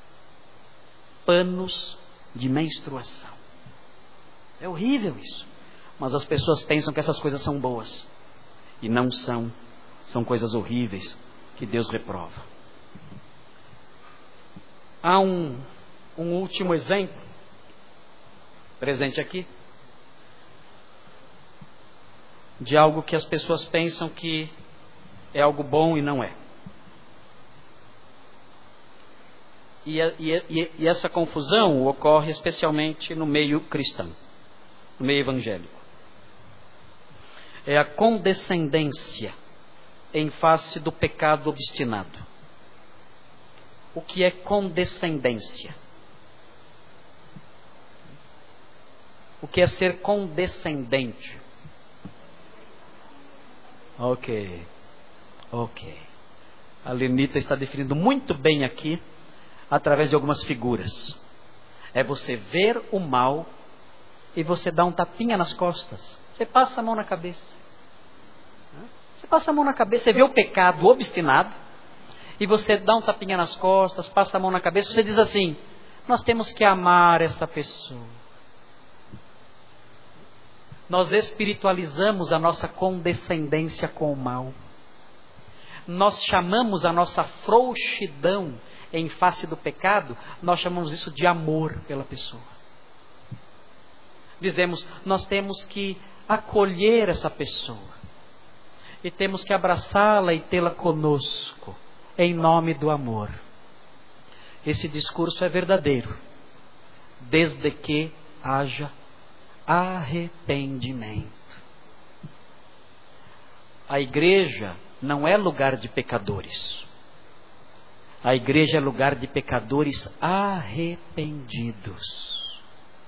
panos de menstruação. É horrível isso, mas as pessoas pensam que essas coisas são boas, e não são, são coisas horríveis que Deus reprova. Há um, um último exemplo, presente aqui, de algo que as pessoas pensam que é algo bom e não é. E, e, e essa confusão ocorre especialmente no meio cristão, no meio evangélico. É a condescendência em face do pecado obstinado. O que é condescendência? O que é ser condescendente? Ok, ok. A Lenita está definindo muito bem aqui, através de algumas figuras. É você ver o mal e você dá um tapinha nas costas. Você passa a mão na cabeça. Você passa a mão na cabeça, você vê o pecado obstinado e você dá um tapinha nas costas, passa a mão na cabeça, você diz assim: nós temos que amar essa pessoa. Nós espiritualizamos a nossa condescendência com o mal. Nós chamamos a nossa frouxidão em face do pecado, nós chamamos isso de amor pela pessoa. Dizemos, nós temos que acolher essa pessoa. E temos que abraçá-la e tê-la conosco, em nome do amor. Esse discurso é verdadeiro, desde que haja arrependimento. A igreja não é lugar de pecadores. A igreja é lugar de pecadores arrependidos.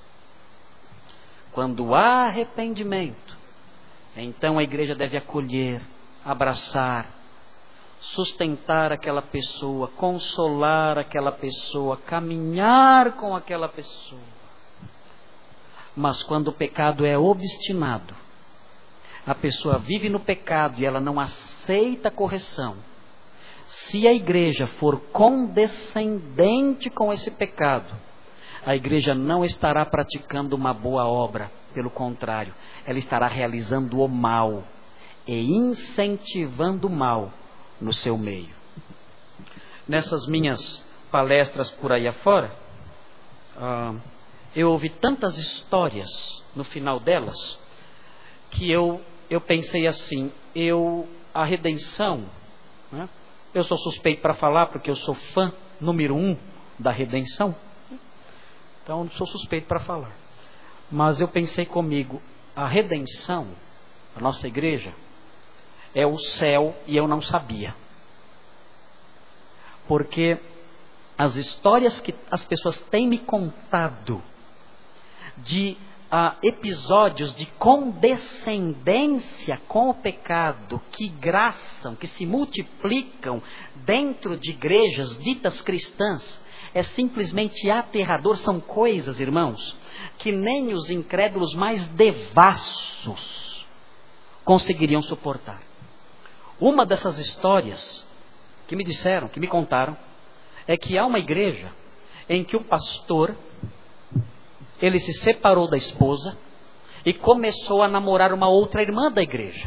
Quando há arrependimento, então a igreja deve acolher, abraçar, sustentar aquela pessoa, consolar aquela pessoa, caminhar com aquela pessoa. Mas quando o pecado é obstinado, a pessoa vive no pecado e ela não aceita a correção, se a igreja for condescendente com esse pecado, a igreja não estará praticando uma boa obra. Pelo contrário, ela estará realizando o mal e incentivando o mal no seu meio. Nessas minhas palestras por aí afora, ah, eu ouvi tantas histórias no final delas, que eu, eu pensei assim, eu, a redenção, né? Eu sou suspeito para falar porque eu sou fã número um da redenção, então eu sou suspeito para falar. Mas eu pensei comigo, a redenção, a nossa igreja, é o céu e eu não sabia. Porque as histórias que as pessoas têm me contado de ah, episódios de condescendência com o pecado que graçam, que se multiplicam dentro de igrejas ditas cristãs, é simplesmente aterrador. São coisas, irmãos, que nem os incrédulos mais devassos conseguiriam suportar. Uma dessas histórias que me disseram, que me contaram, é que há uma igreja em que o pastor, ele se separou da esposa e começou a namorar uma outra irmã da igreja.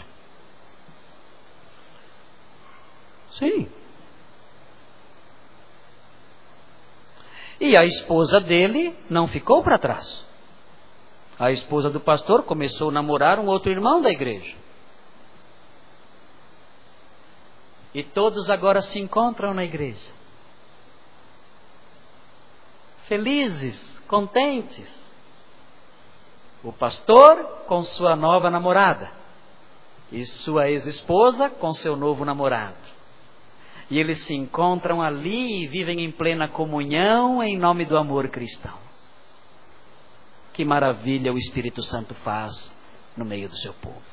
Sim. E a esposa dele não ficou para trás. A esposa do pastor começou a namorar um outro irmão da igreja. E todos agora se encontram na igreja. Felizes, contentes. O pastor com sua nova namorada. E sua ex-esposa com seu novo namorado. E eles se encontram ali e vivem em plena comunhão em nome do amor cristão. Que maravilha o Espírito Santo faz no meio do seu povo.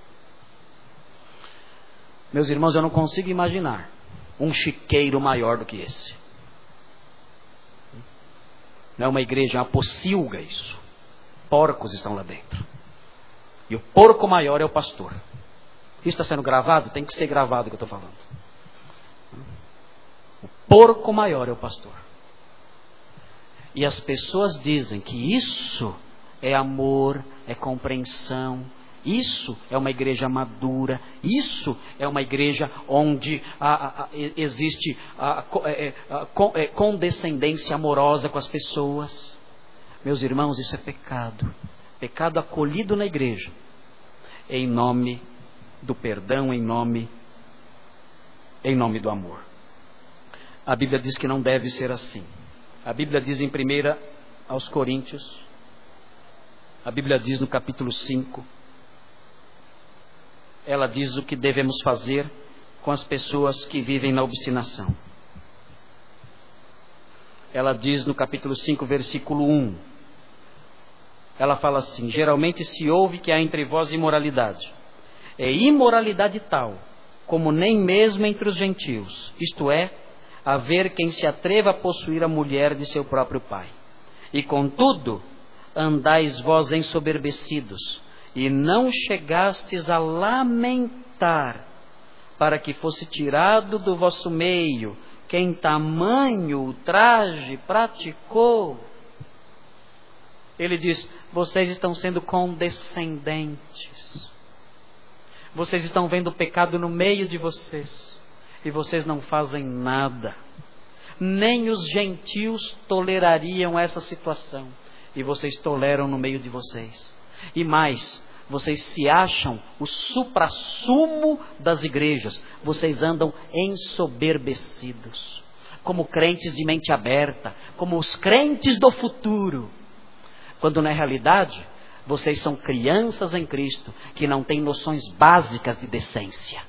Meus irmãos, eu não consigo imaginar um chiqueiro maior do que esse. Não é uma igreja, é uma pocilga isso. Porcos estão lá dentro. E o porco maior é o pastor. Isso está sendo gravado? Tem que ser gravado o que eu estou falando. O porco maior é o pastor. E as pessoas dizem que isso é amor, é compreensão. Isso é uma igreja madura. Isso é uma igreja onde a, a, a, existe a, a, a, a condescendência amorosa com as pessoas. Meus irmãos, isso é pecado. Pecado acolhido na igreja. Em nome do perdão, em nome, em nome do amor. A Bíblia diz que não deve ser assim. A Bíblia diz em primeira aos Coríntios, a Bíblia diz no capítulo cinco, ela diz o que devemos fazer com as pessoas que vivem na obstinação. Ela diz no capítulo cinco, versículo um, ela fala assim: geralmente se ouve que há entre vós imoralidade. É imoralidade tal, como nem mesmo entre os gentios, isto é, haver quem se atreva a possuir a mulher de seu próprio pai. E contudo, andais vós ensoberbecidos, e não chegastes a lamentar, para que fosse tirado do vosso meio quem tamanho ultraje praticou. Ele diz: vocês estão sendo condescendentes. Vocês estão vendo o pecado no meio de vocês. E vocês não fazem nada. Nem os gentios tolerariam essa situação. E vocês toleram no meio de vocês. E mais, vocês se acham o suprassumo das igrejas. Vocês andam ensoberbecidos. Como crentes de mente aberta. Como os crentes do futuro. Quando na realidade, vocês são crianças em Cristo que não têm noções básicas de decência.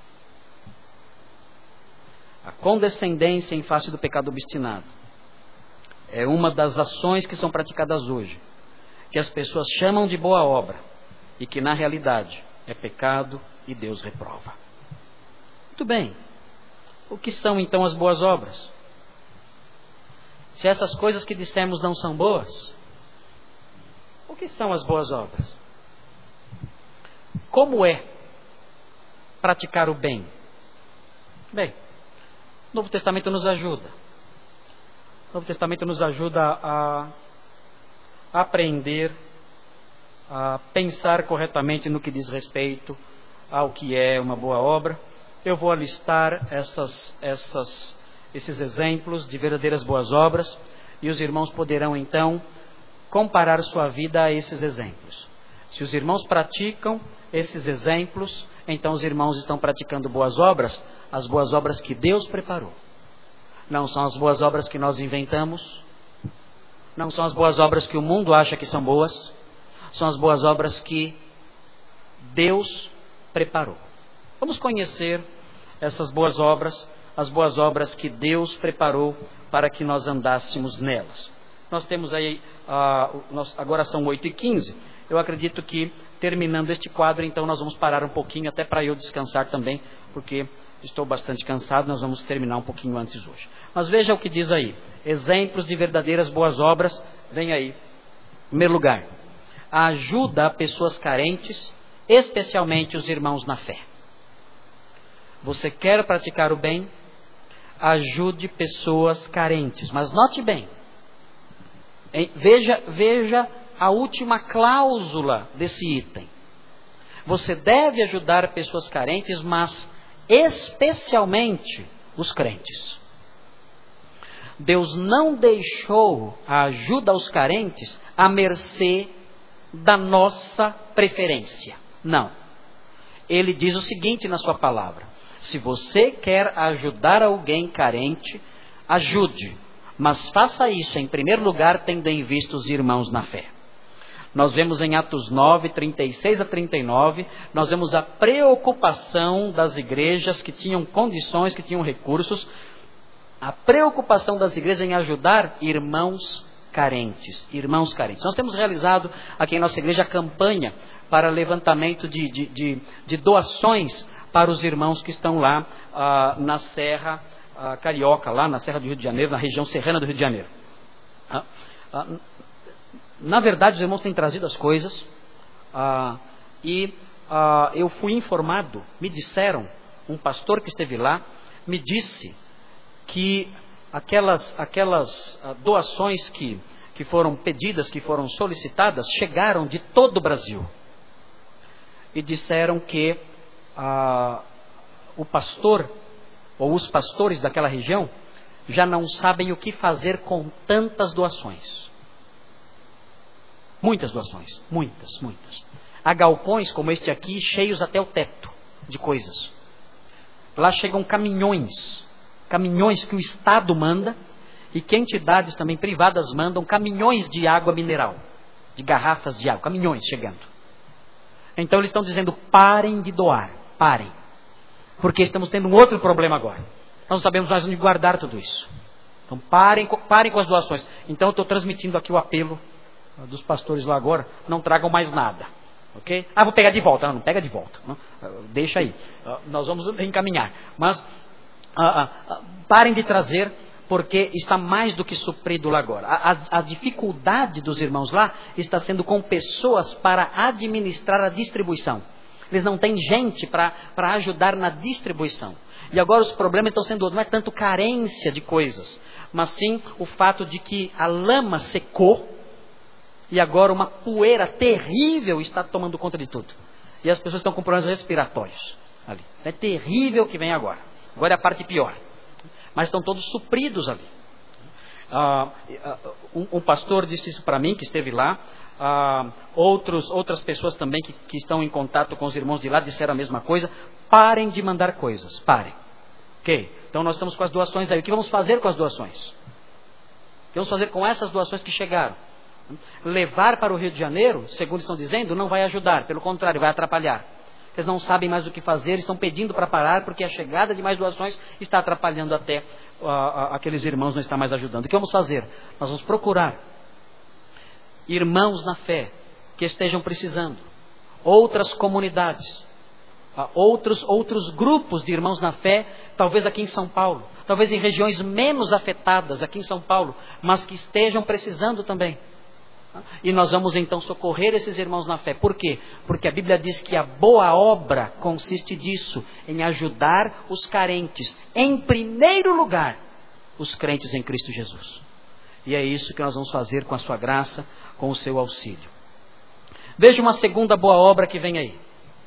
A condescendência em face do pecado obstinado é uma das ações que são praticadas hoje, que as pessoas chamam de boa obra e que na realidade é pecado e Deus reprova. Muito bem. O que são então as boas obras? Se essas coisas que dissemos não são boas, o que são as boas obras? Como é praticar o bem? Bem, o Novo Testamento nos ajuda. O Novo Testamento nos ajuda a aprender, a pensar corretamente no que diz respeito ao que é uma boa obra. Eu vou alistar essas, essas, esses exemplos de verdadeiras boas obras e os irmãos poderão então comparar sua vida a esses exemplos. Se os irmãos praticam esses exemplos, então os irmãos estão praticando boas obras, as boas obras que Deus preparou. Não são as boas obras que nós inventamos, não são as boas obras que o mundo acha que são boas, são as boas obras que Deus preparou. Vamos conhecer essas boas obras, as boas obras que Deus preparou para que nós andássemos nelas. Nós temos aí, uh, nós, agora são oito e quinze, eu acredito que terminando este quadro, então nós vamos parar um pouquinho, até para eu descansar também, porque estou bastante cansado, nós vamos terminar um pouquinho antes hoje. Mas veja o que diz aí, exemplos de verdadeiras boas obras, vem aí. Em primeiro lugar, a ajuda a pessoas carentes, especialmente os irmãos na fé. Você quer praticar o bem? Ajude pessoas carentes, mas note bem, Veja, veja a última cláusula desse item. Você deve ajudar pessoas carentes, mas especialmente os crentes. Deus não deixou a ajuda aos carentes à mercê da nossa preferência. Não. Ele diz o seguinte na sua palavra: se você quer ajudar alguém carente, ajude. Mas faça isso, em primeiro lugar, tendo em vista os irmãos na fé. Nós vemos em Atos nove, trinta e seis a trinta e nove, nós vemos a preocupação das igrejas que tinham condições, que tinham recursos, a preocupação das igrejas em ajudar irmãos carentes. Irmãos carentes. Nós temos realizado aqui em nossa igreja a campanha para levantamento de, de, de, de doações para os irmãos que estão lá ah, na Serra a Carioca, lá na Serra do Rio de Janeiro, na região serrana do Rio de Janeiro. Ah, na verdade, os irmãos têm trazido as coisas ah, e ah, eu fui informado, me disseram, um pastor que esteve lá, me disse que aquelas, aquelas ah, doações que, que foram pedidas, que foram solicitadas, chegaram de todo o Brasil. E disseram que ah, o pastor, ou os pastores daquela região, já não sabem o que fazer com tantas doações. Muitas doações, muitas, muitas. Há galpões como este aqui, cheios até o teto de coisas. Lá chegam caminhões, caminhões que o Estado manda e que entidades também privadas mandam, caminhões de água mineral, de garrafas de água, caminhões chegando. Então eles estão dizendo, parem de doar, parem. Porque estamos tendo um outro problema agora. Nós não sabemos mais onde guardar tudo isso. Então parem, parem com as doações. Então eu estou transmitindo aqui o apelo dos pastores lá agora, não tragam mais nada. Ok? Ah, vou pegar de volta. Não, não pega de volta. Não, deixa aí. Nós vamos encaminhar. Mas ah, ah, parem de trazer, porque está mais do que suprido lá agora. A, a, a dificuldade dos irmãos lá está sendo com pessoas para administrar a distribuição. Eles não têm gente para ajudar na distribuição. E agora os problemas estão sendo, não é tanto carência de coisas, mas sim o fato de que a lama secou e agora uma poeira terrível está tomando conta de tudo. E as pessoas estão com problemas respiratórios ali. É terrível o que vem agora. Agora é a parte pior. Mas estão todos supridos ali. Ah, um, um pastor disse isso para mim, que esteve lá. Ah, outros, outras pessoas também que, que estão em contato com os irmãos de lá disseram a mesma coisa. Parem de mandar coisas, parem. Ok? Então nós estamos com as doações aí. O que vamos fazer com as doações? O que vamos fazer com essas doações que chegaram? Levar para o Rio de Janeiro, segundo estão dizendo, não vai ajudar, pelo contrário, vai atrapalhar. Eles não sabem mais o que fazer, estão pedindo para parar, porque a chegada de mais doações está atrapalhando até uh, uh, aqueles irmãos, não está mais ajudando. O que vamos fazer? Nós vamos procurar irmãos na fé que estejam precisando, outras comunidades, uh, outros, outros grupos de irmãos na fé, talvez aqui em São Paulo, talvez em regiões menos afetadas aqui em São Paulo, mas que estejam precisando também. E nós vamos então socorrer esses irmãos na fé. Por quê? Porque a Bíblia diz que a boa obra consiste disso, em ajudar os carentes. Em primeiro lugar, os crentes em Cristo Jesus. E é isso que nós vamos fazer com a sua graça, com o seu auxílio. Veja uma segunda boa obra que vem aí.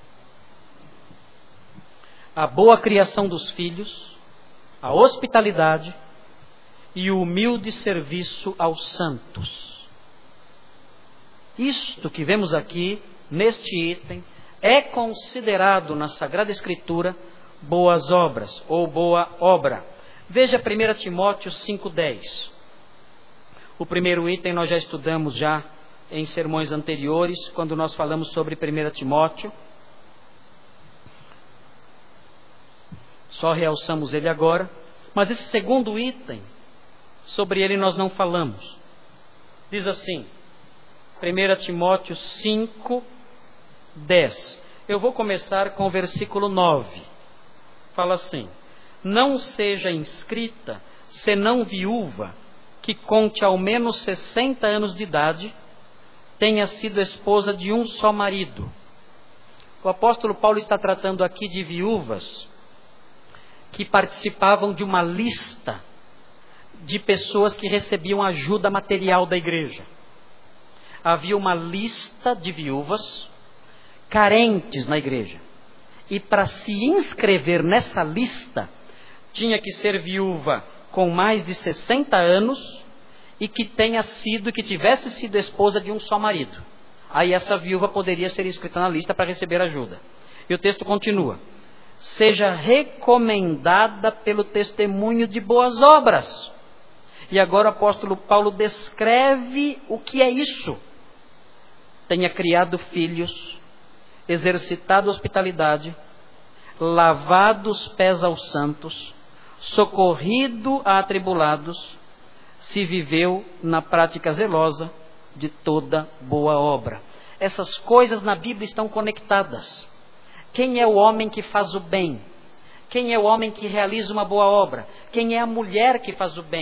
A boa criação dos filhos, a hospitalidade e o humilde serviço aos santos. Isto que vemos aqui, neste item, é considerado na Sagrada Escritura boas obras, ou boa obra. Veja primeiro Timóteo cinco, dez. O primeiro item nós já estudamos já em sermões anteriores, quando nós falamos sobre primeiro Timóteo. Só realçamos ele agora. Mas esse segundo item, sobre ele nós não falamos. Diz assim, primeiro Timóteo cinco, dez. Eu vou começar com o versículo nove. Fala assim: não seja inscrita, senão viúva, que conte ao menos sessenta anos de idade, tenha sido esposa de um só marido. O apóstolo Paulo está tratando aqui de viúvas que participavam de uma lista de pessoas que recebiam ajuda material da igreja. Havia uma lista de viúvas carentes na igreja. E para se inscrever nessa lista, tinha que ser viúva com mais de sessenta anos e que tenha sido, que tivesse sido esposa de um só marido. Aí essa viúva poderia ser inscrita na lista para receber ajuda. E o texto continua: seja recomendada pelo testemunho de boas obras. E agora o apóstolo Paulo descreve o que é isso. Tenha criado filhos, exercitado hospitalidade, lavado os pés aos santos, socorrido a atribulados, se viveu na prática zelosa de toda boa obra. Essas coisas na Bíblia estão conectadas. Quem é o homem que faz o bem? Quem é o homem que realiza uma boa obra? Quem é a mulher que faz o bem?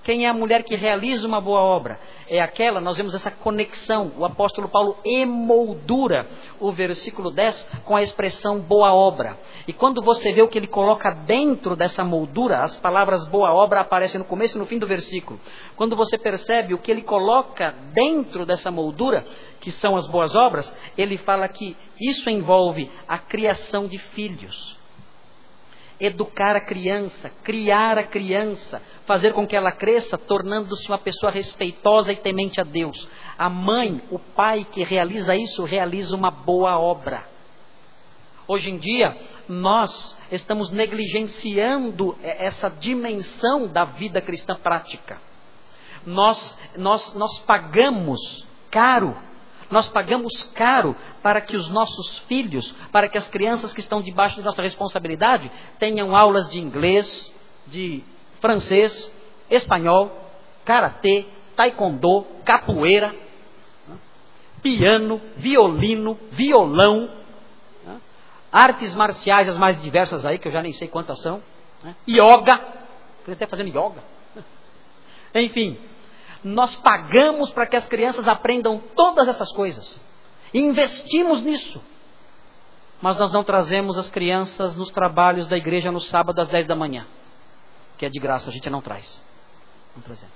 Quem é a mulher que realiza uma boa obra? É aquela, nós vemos essa conexão. O apóstolo Paulo emoldura o versículo dez com a expressão boa obra. E quando você vê o que ele coloca dentro dessa moldura, as palavras boa obra aparecem no começo e no fim do versículo. Quando você percebe o que ele coloca dentro dessa moldura, que são as boas obras, ele fala que isso envolve a criação de filhos. Educar a criança, criar a criança, fazer com que ela cresça, tornando-se uma pessoa respeitosa e temente a Deus. A mãe, o pai que realiza isso, realiza uma boa obra. Hoje em dia, nós estamos negligenciando essa dimensão da vida cristã prática. Nós, nós, nós pagamos caro. Nós pagamos caro para que os nossos filhos, para que as crianças que estão debaixo de nossa responsabilidade, tenham aulas de inglês, de francês, espanhol, karatê, taekwondo, capoeira, piano, violino, violão, artes marciais as mais diversas aí, que eu já nem sei quantas são, yoga, eles estão fazendo yoga, enfim. Nós pagamos para que as crianças aprendam todas essas coisas. E investimos nisso. Mas nós não trazemos as crianças nos trabalhos da igreja no sábado às dez da manhã. Que é de graça, a gente não traz. Não trazemos.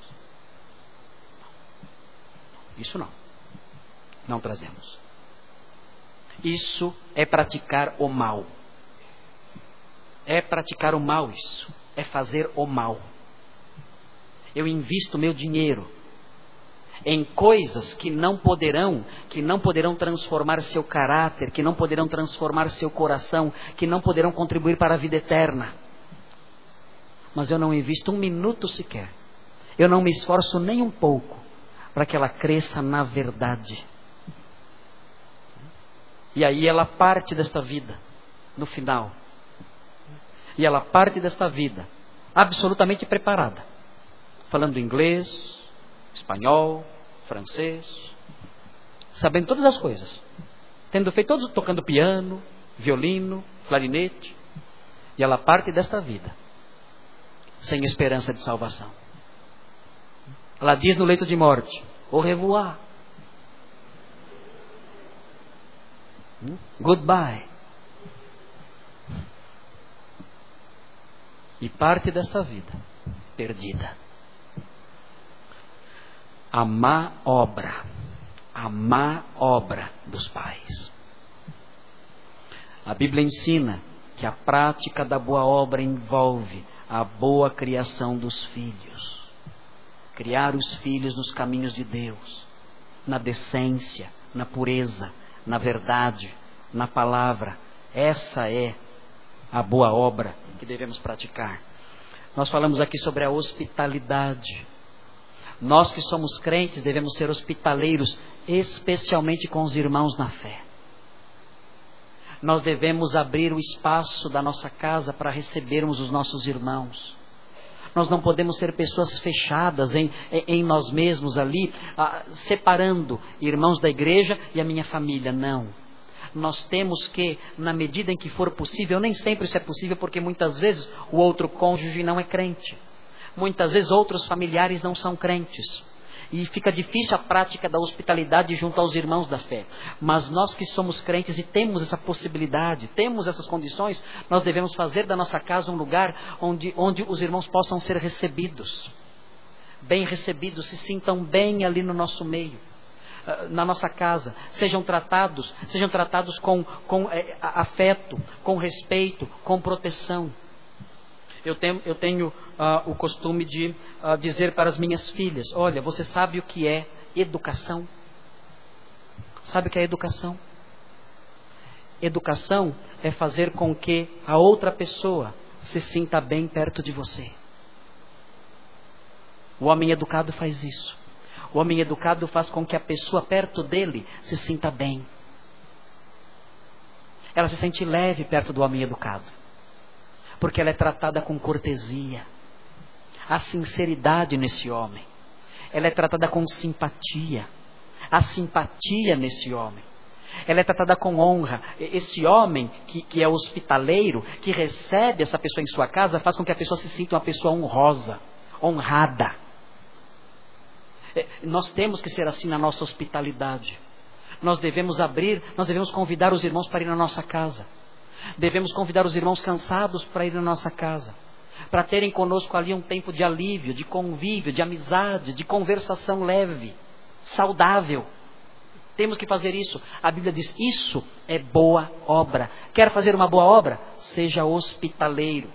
Isso não. Não trazemos. Isso é praticar o mal. É praticar o mal isso. É fazer o mal. Eu invisto meu dinheiro em coisas que não poderão, que não poderão transformar seu caráter, que não poderão transformar seu coração, que não poderão contribuir para a vida eterna. Mas eu não invisto um minuto sequer. Eu não me esforço nem um pouco para que ela cresça na verdade. E aí ela parte desta vida, no final. E ela parte desta vida absolutamente preparada. Falando inglês, espanhol, francês, sabendo todas as coisas, tendo feito todos, tocando piano, violino, clarinete, e ela parte desta vida sem esperança de salvação. Ela diz no leito de morte: au revoir, goodbye, e parte desta vida perdida. A má obra, a má obra dos pais. A Bíblia ensina que a prática da boa obra envolve a boa criação dos filhos. Criar os filhos nos caminhos de Deus, na decência, na pureza, na verdade, na palavra. Essa é a boa obra que devemos praticar. Nós falamos aqui sobre a hospitalidade. Nós que somos crentes devemos ser hospitaleiros, especialmente com os irmãos na fé. Nós devemos abrir o espaço da nossa casa para recebermos os nossos irmãos. Nós não podemos ser pessoas fechadas em, em nós mesmos ali, ah, separando irmãos da igreja e a minha família. Não. Nós temos que, na medida em que for possível, nem sempre isso é possível, porque muitas vezes o outro cônjuge não é crente. Muitas vezes outros familiares não são crentes. E fica difícil a prática da hospitalidade junto aos irmãos da fé. Mas nós que somos crentes e temos essa possibilidade, temos essas condições, nós devemos fazer da nossa casa um lugar onde, onde os irmãos possam ser recebidos. Bem recebidos, se sintam bem ali no nosso meio. Na nossa casa, sejam tratados, sejam tratados com, com é, afeto, com respeito, com proteção. Eu tenho, eu tenho uh, o costume de uh, dizer para as minhas filhas: olha, você sabe o que é educação? Sabe o que é educação? Educação é fazer com que a outra pessoa se sinta bem perto de você. O homem educado faz isso. O homem educado faz com que a pessoa perto dele se sinta bem. Ela se sente leve perto do homem educado, porque ela é tratada com cortesia. Há sinceridade nesse homem. Ela é tratada com simpatia. Há simpatia nesse homem. Ela é tratada com honra. Esse homem que, que é hospitaleiro, que recebe essa pessoa em sua casa, faz com que a pessoa se sinta uma pessoa honrosa, honrada. Nós temos que ser assim na nossa hospitalidade. Nós devemos abrir, nós devemos convidar os irmãos para ir na nossa casa. Devemos convidar os irmãos cansados para ir na nossa casa, para terem conosco ali um tempo de alívio, de convívio, de amizade, de conversação leve, saudável. Temos que fazer isso. A Bíblia diz, isso é boa obra. Quer fazer uma boa obra? Seja hospitaleiro.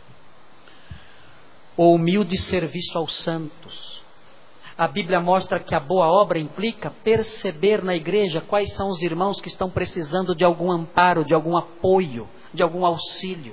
O humilde serviço aos santos. A Bíblia mostra que a boa obra implica perceber na igreja quais são os irmãos que estão precisando de algum amparo, de algum apoio, de algum auxílio.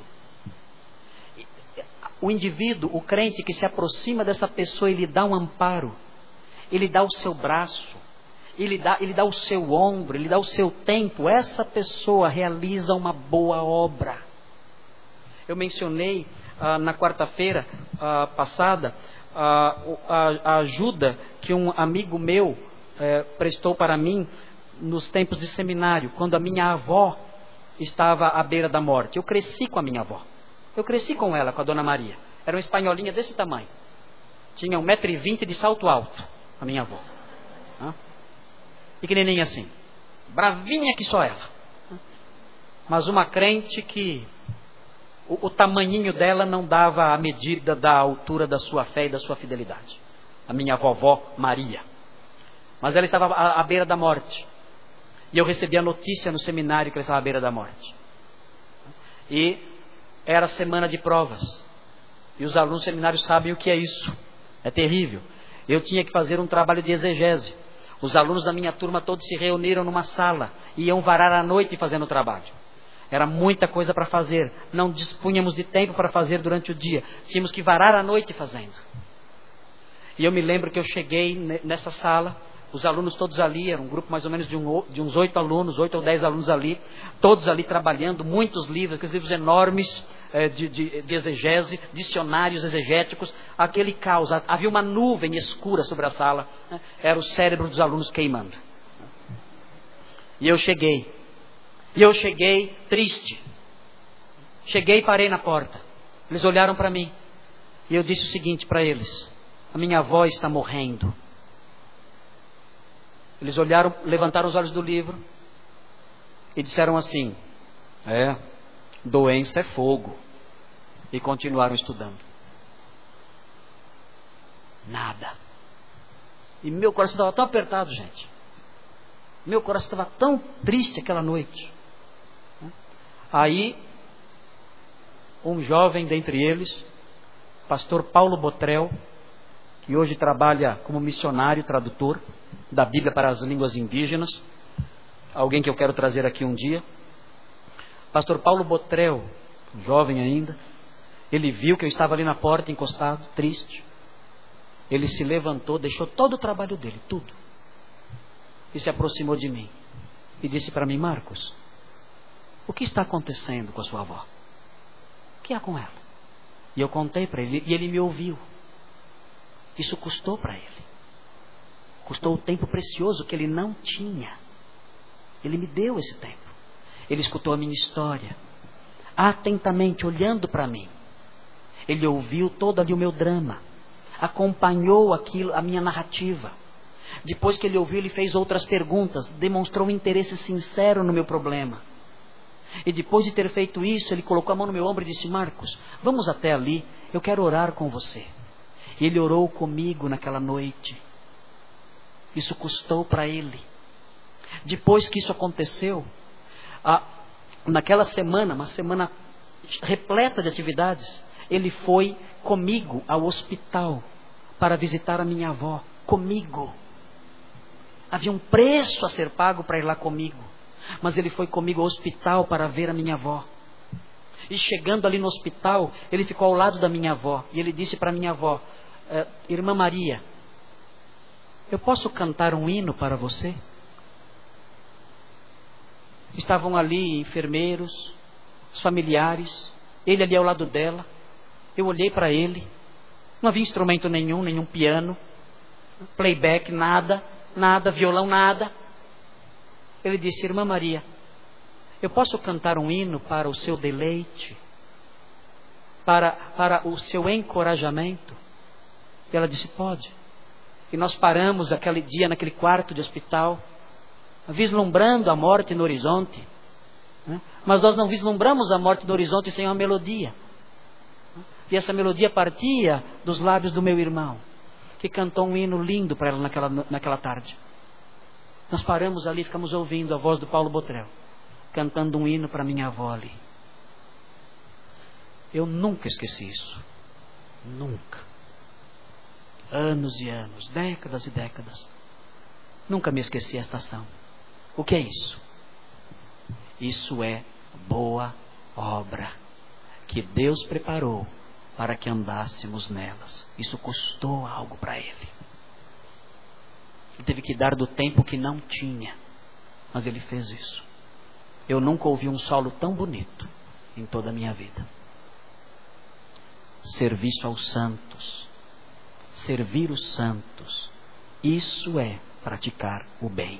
O indivíduo, o crente que se aproxima dessa pessoa, ele dá um amparo, ele dá o seu braço, ele dá, ele dá o seu ombro, ele dá o seu tempo. Essa pessoa realiza uma boa obra. Eu mencionei ah, na quarta-feira ah, passada ah, a, a ajuda que um amigo meu eh, prestou para mim nos tempos de seminário, quando a minha avó estava à beira da morte. Eu cresci com a minha avó. Eu cresci com ela, com a Dona Maria. Era uma espanholinha desse tamanho. Tinha um metro e vinte de salto alto, a minha avó. Ah? Pequenininha assim. Bravinha que só ela. Mas uma crente que o, o tamanhinho dela não dava a medida da altura da sua fé e da sua fidelidade. A minha vovó Maria. Mas ela estava à, à beira da morte. E eu recebi a notícia no seminário que ela estava à beira da morte. E era semana de provas. E os alunos do seminário sabem o que é isso. É terrível. Eu tinha que fazer um trabalho de exegese. Os alunos da minha turma todos se reuniram numa sala e iam varar à noite fazendo o trabalho. Era muita coisa para fazer. Não dispunhamos de tempo para fazer durante o dia. Tínhamos que varar à noite fazendo. E eu me lembro que eu cheguei nessa sala, os alunos todos ali, era um grupo mais ou menos de, um, de uns oito alunos, oito ou dez alunos ali, todos ali trabalhando, muitos livros, aqueles livros enormes eh, de, de, de exegese, dicionários exegéticos, aquele caos, havia uma nuvem escura sobre a sala, né? Era o cérebro dos alunos queimando. E eu cheguei, e eu cheguei triste, cheguei e parei na porta, eles olharam para mim, e eu disse o seguinte para eles: a minha avó está morrendo. Eles olharam, levantaram os olhos do livro e disseram assim: é, doença é fogo. E continuaram estudando. Nada. E meu coração estava tão apertado, gente. Meu coração estava tão triste aquela noite. Aí, um jovem dentre eles, pastor Paulo Botrel, que hoje trabalha como missionário, tradutor da Bíblia para as línguas indígenas, alguém que eu quero trazer aqui um dia. Pastor Paulo Botrel, jovem ainda, ele viu que eu estava ali na porta encostado, triste. Ele se levantou, deixou todo o trabalho dele, tudo, e se aproximou de mim e disse para mim: Marcos, o que está acontecendo com a sua avó? O que há com ela? E eu contei para ele, e ele me ouviu. Isso custou para ele. Custou o tempo precioso que ele não tinha. Ele me deu esse tempo. Ele escutou a minha história, atentamente, olhando para mim. Ele ouviu todo ali o meu drama, acompanhou aquilo, a minha narrativa. Depois que ele ouviu, ele fez outras perguntas, demonstrou um interesse sincero no meu problema. E depois de ter feito isso, ele colocou a mão no meu ombro e disse: Marcos, vamos até ali, eu quero orar com você. E ele orou comigo naquela noite. Isso custou para ele. Depois que isso aconteceu, a, naquela semana, uma semana repleta de atividades, ele foi comigo ao hospital para visitar a minha avó. Comigo. Havia um preço a ser pago para ir lá comigo. Mas ele foi comigo ao hospital para ver a minha avó. E chegando ali no hospital, ele ficou ao lado da minha avó. E ele disse para a minha avó: eh, Irmã Maria, eu posso cantar um hino para você? Estavam ali enfermeiros, os familiares, ele ali ao lado dela. Eu olhei para ele, não havia instrumento nenhum, nenhum piano, playback, nada, nada, violão, nada. Ele disse: Irmã Maria, eu posso cantar um hino para o seu deleite, para, para o seu encorajamento? E ela disse: pode. E nós paramos aquele dia naquele quarto de hospital, vislumbrando a morte no horizonte. Né? Mas nós não vislumbramos a morte no horizonte sem uma melodia. E essa melodia partia dos lábios do meu irmão, que cantou um hino lindo para ela naquela, naquela tarde. Nós paramos ali, ficamos ouvindo a voz do Paulo Botrel, cantando um hino para minha avó ali. Eu nunca esqueci isso. Nunca. Anos e anos, décadas e décadas. Nunca me esqueci esta ação. O que é isso? Isso é boa obra que Deus preparou para que andássemos nelas. Isso custou algo para ele. Ele teve que dar do tempo que não tinha, mas ele fez isso. Eu nunca ouvi um solo tão bonito em toda a minha vida. Serviço aos santos, servir os santos, isso é praticar o bem.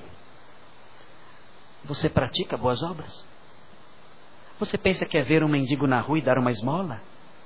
Você pratica boas obras? Você pensa que é ver um mendigo na rua e dar uma esmola?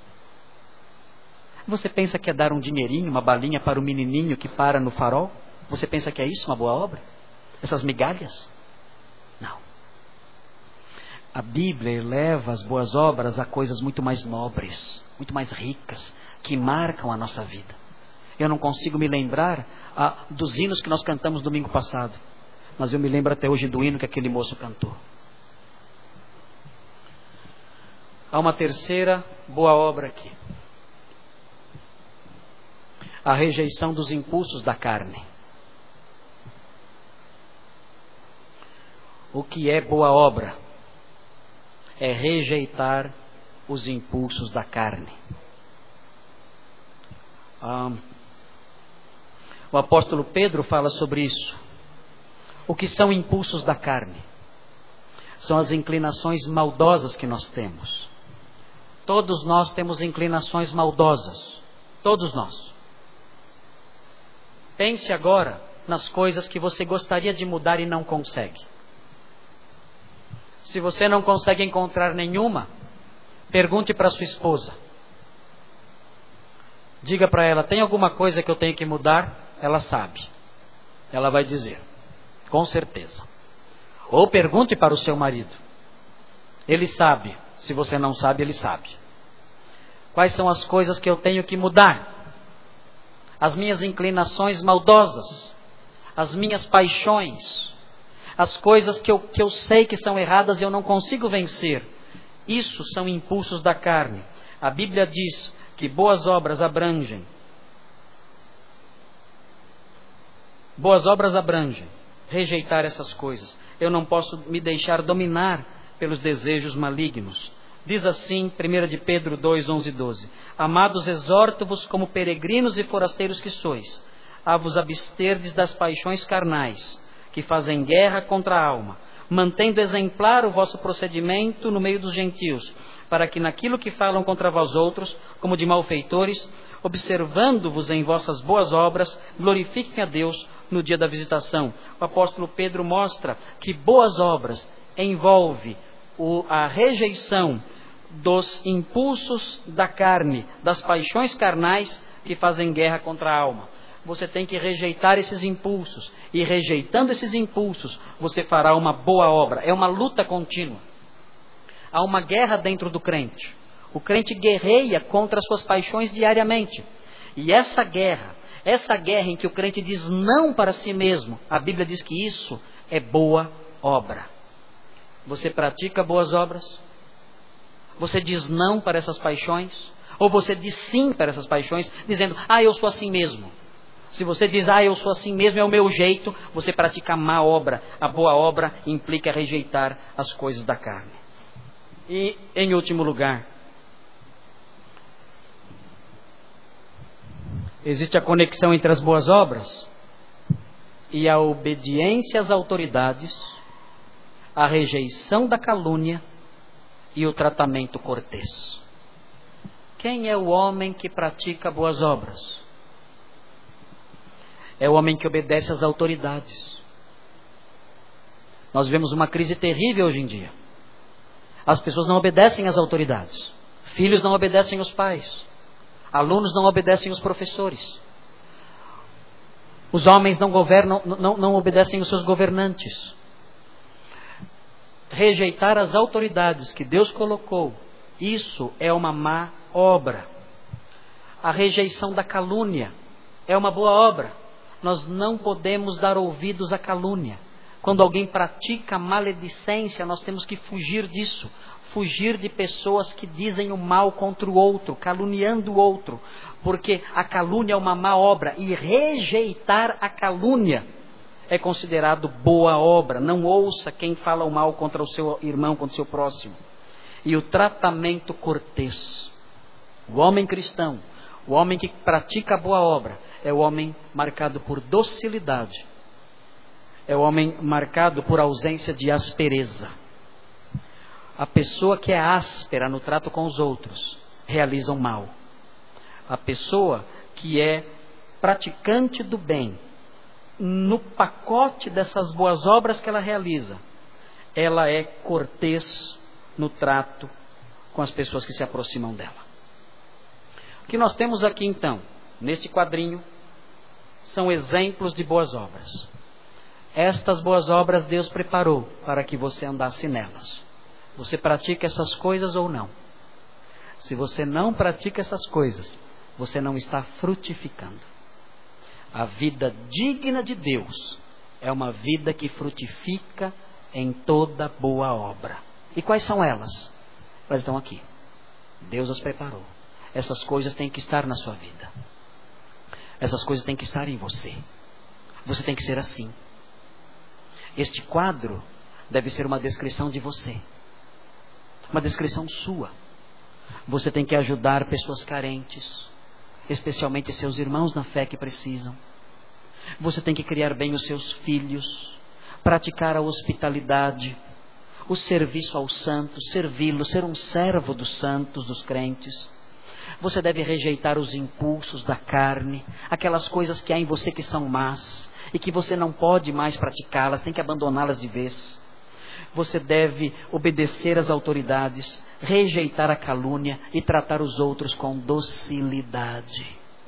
Você pensa que é dar um dinheirinho, uma balinha para o menininho que para no farol? Você pensa que é isso uma boa obra? Essas migalhas? Não. A Bíblia eleva as boas obras a coisas muito mais nobres, muito mais ricas, que marcam a nossa vida. Eu não consigo me lembrar ah, dos hinos que nós cantamos domingo passado, mas eu me lembro até hoje do hino que aquele moço cantou. Há uma terceira boa obra aqui. A rejeição dos impulsos da carne. O que é boa obra? É rejeitar os impulsos da carne. Ah, o apóstolo Pedro fala sobre isso. O que são impulsos da carne? São as inclinações maldosas que nós temos. Todos nós temos inclinações maldosas. Todos nós. Pense agora nas coisas que você gostaria de mudar e não consegue. Se você não consegue encontrar nenhuma, pergunte para sua esposa. Diga para ela, tem alguma coisa que eu tenho que mudar? Ela sabe. Ela vai dizer, com certeza. Ou pergunte para o seu marido. Ele sabe. Se você não sabe, ele sabe. Quais são as coisas que eu tenho que mudar? As minhas inclinações maldosas, as minhas paixões, as coisas que eu, que eu sei que são erradas e eu não consigo vencer. Isso são impulsos da carne. A Bíblia diz que boas obras abrangem. Boas obras abrangem. Rejeitar essas coisas. Eu não posso me deixar dominar pelos desejos malignos. Diz assim, primeira de Pedro dois, onze e doze. Amados, exorto-vos como peregrinos e forasteiros que sois, a vos absterdes das paixões carnais, que fazem guerra contra a alma, mantendo exemplar o vosso procedimento no meio dos gentios, para que naquilo que falam contra vós outros, como de malfeitores, observando-vos em vossas boas obras, glorifiquem a Deus no dia da visitação. O apóstolo Pedro mostra que boas obras envolve o, a rejeição dos impulsos da carne, das paixões carnais que fazem guerra contra a alma. Você tem que rejeitar esses impulsos. E rejeitando esses impulsos, você fará uma boa obra. É uma luta contínua. Há uma guerra dentro do crente. O crente guerreia contra as suas paixões diariamente. E essa guerra, essa guerra em que o crente diz não para si mesmo, a Bíblia diz que isso é boa obra. Você pratica boas obras? Você diz não para essas paixões? Ou você diz sim para essas paixões, dizendo, ah, eu sou assim mesmo? Se você diz, ah, eu sou assim mesmo, é o meu jeito, você pratica a má obra. A boa obra implica rejeitar as coisas da carne. E, em último lugar, existe a conexão entre as boas obras e a obediência às autoridades, a rejeição da calúnia e o tratamento cortês. Quem é o homem que pratica boas obras? É o homem que obedece às autoridades. Nós vivemos uma crise terrível hoje em dia. As pessoas não obedecem às autoridades. Filhos não obedecem aos pais. Alunos não obedecem aos professores. Os homens não governam, não, não obedecem os seus governantes. Rejeitar as autoridades que Deus colocou, isso é uma má obra. A rejeição da calúnia é uma boa obra. Nós não podemos dar ouvidos à calúnia. Quando alguém pratica maledicência, nós temos que fugir disso. Fugir de pessoas que dizem o mal contra o outro, caluniando o outro. Porque a calúnia é uma má obra. E rejeitar a calúnia é considerado boa obra. Não ouça quem fala o mal contra o seu irmão, contra o seu próximo. E o tratamento cortês. O homem cristão, o homem que pratica a boa obra, é o homem marcado por docilidade. É o homem marcado por ausência de aspereza. A pessoa que é áspera no trato com os outros realiza o mal. A pessoa que é praticante do bem, no pacote dessas boas obras que ela realiza, ela é cortês no trato com as pessoas que se aproximam dela. O que nós temos aqui então, neste quadrinho, são exemplos de boas obras. Estas boas obras Deus preparou para que você andasse nelas. Você pratica essas coisas ou não? Se você não pratica essas coisas, você não está frutificando. A vida digna de Deus é uma vida que frutifica em toda boa obra. E quais são elas? Elas estão aqui. Deus as preparou. Essas coisas têm que estar na sua vida. Essas coisas têm que estar em você. Você tem que ser assim. Este quadro deve ser uma descrição de você. Uma descrição sua. Você tem que ajudar pessoas carentes, especialmente seus irmãos na fé que precisam. Você tem que criar bem os seus filhos, praticar a hospitalidade, o serviço aos santos, servi-los, ser um servo dos santos, dos crentes. Você deve rejeitar os impulsos da carne, aquelas coisas que há em você que são más e que você não pode mais praticá-las, tem que abandoná-las de vez. Você deve obedecer às autoridades, rejeitar a calúnia e tratar os outros com docilidade.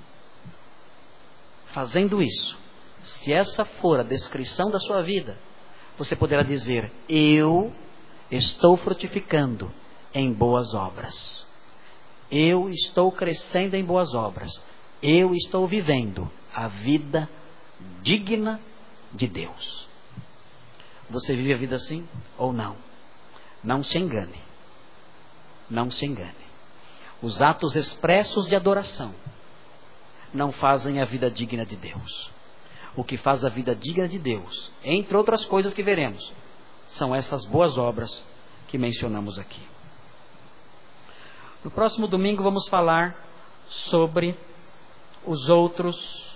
Fazendo isso, se essa for a descrição da sua vida, você poderá dizer: eu estou frutificando em boas obras. Eu estou crescendo em boas obras. Eu estou vivendo a vida digna de Deus. Você vive a vida assim ou não? Não se engane. Não se engane. Os atos expressos de adoração não fazem a vida digna de Deus. O que faz a vida digna de Deus, entre outras coisas que veremos, são essas boas obras que mencionamos aqui. No próximo domingo vamos falar sobre os outros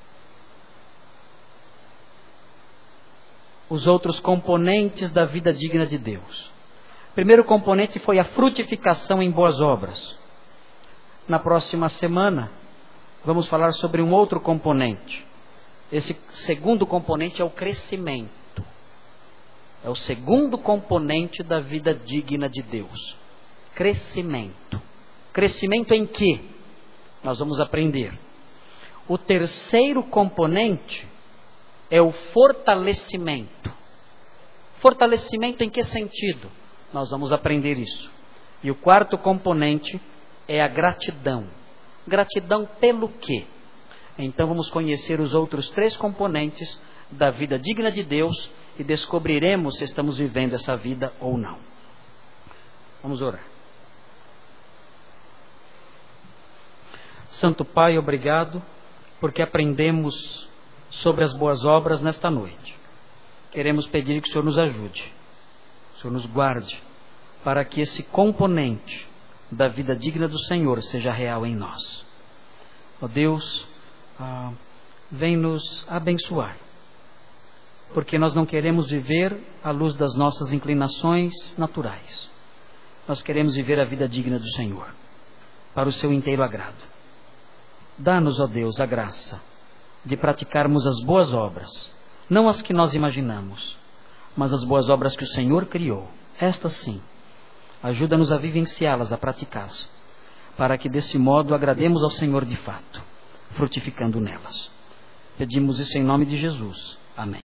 os outros componentes da vida digna de Deus. O primeiro componente foi a frutificação em boas obras. Na próxima semana vamos falar sobre um outro componente. Esse segundo componente é o crescimento. É o segundo componente da vida digna de Deus. Crescimento. Crescimento em quê? Nós vamos aprender. O terceiro componente é o fortalecimento. Fortalecimento em que sentido? Nós vamos aprender isso. E o quarto componente é a gratidão. Gratidão pelo quê? Então vamos conhecer os outros três componentes da vida digna de Deus e descobriremos se estamos vivendo essa vida ou não. Vamos orar. Santo Pai, obrigado, porque aprendemos sobre as boas obras nesta noite. Queremos pedir que o Senhor nos ajude, o Senhor nos guarde, para que esse componente da vida digna do Senhor seja real em nós. Ó Deus, ah, vem nos abençoar, porque nós não queremos viver à luz das nossas inclinações naturais. Nós queremos viver a vida digna do Senhor, para o seu inteiro agrado. Dá-nos, ó Deus, a graça de praticarmos as boas obras, não as que nós imaginamos, mas as boas obras que o Senhor criou. Estas sim, ajuda-nos a vivenciá-las, a praticá-las, para que desse modo agrademos ao Senhor de fato, frutificando nelas. Pedimos isso em nome de Jesus. Amém.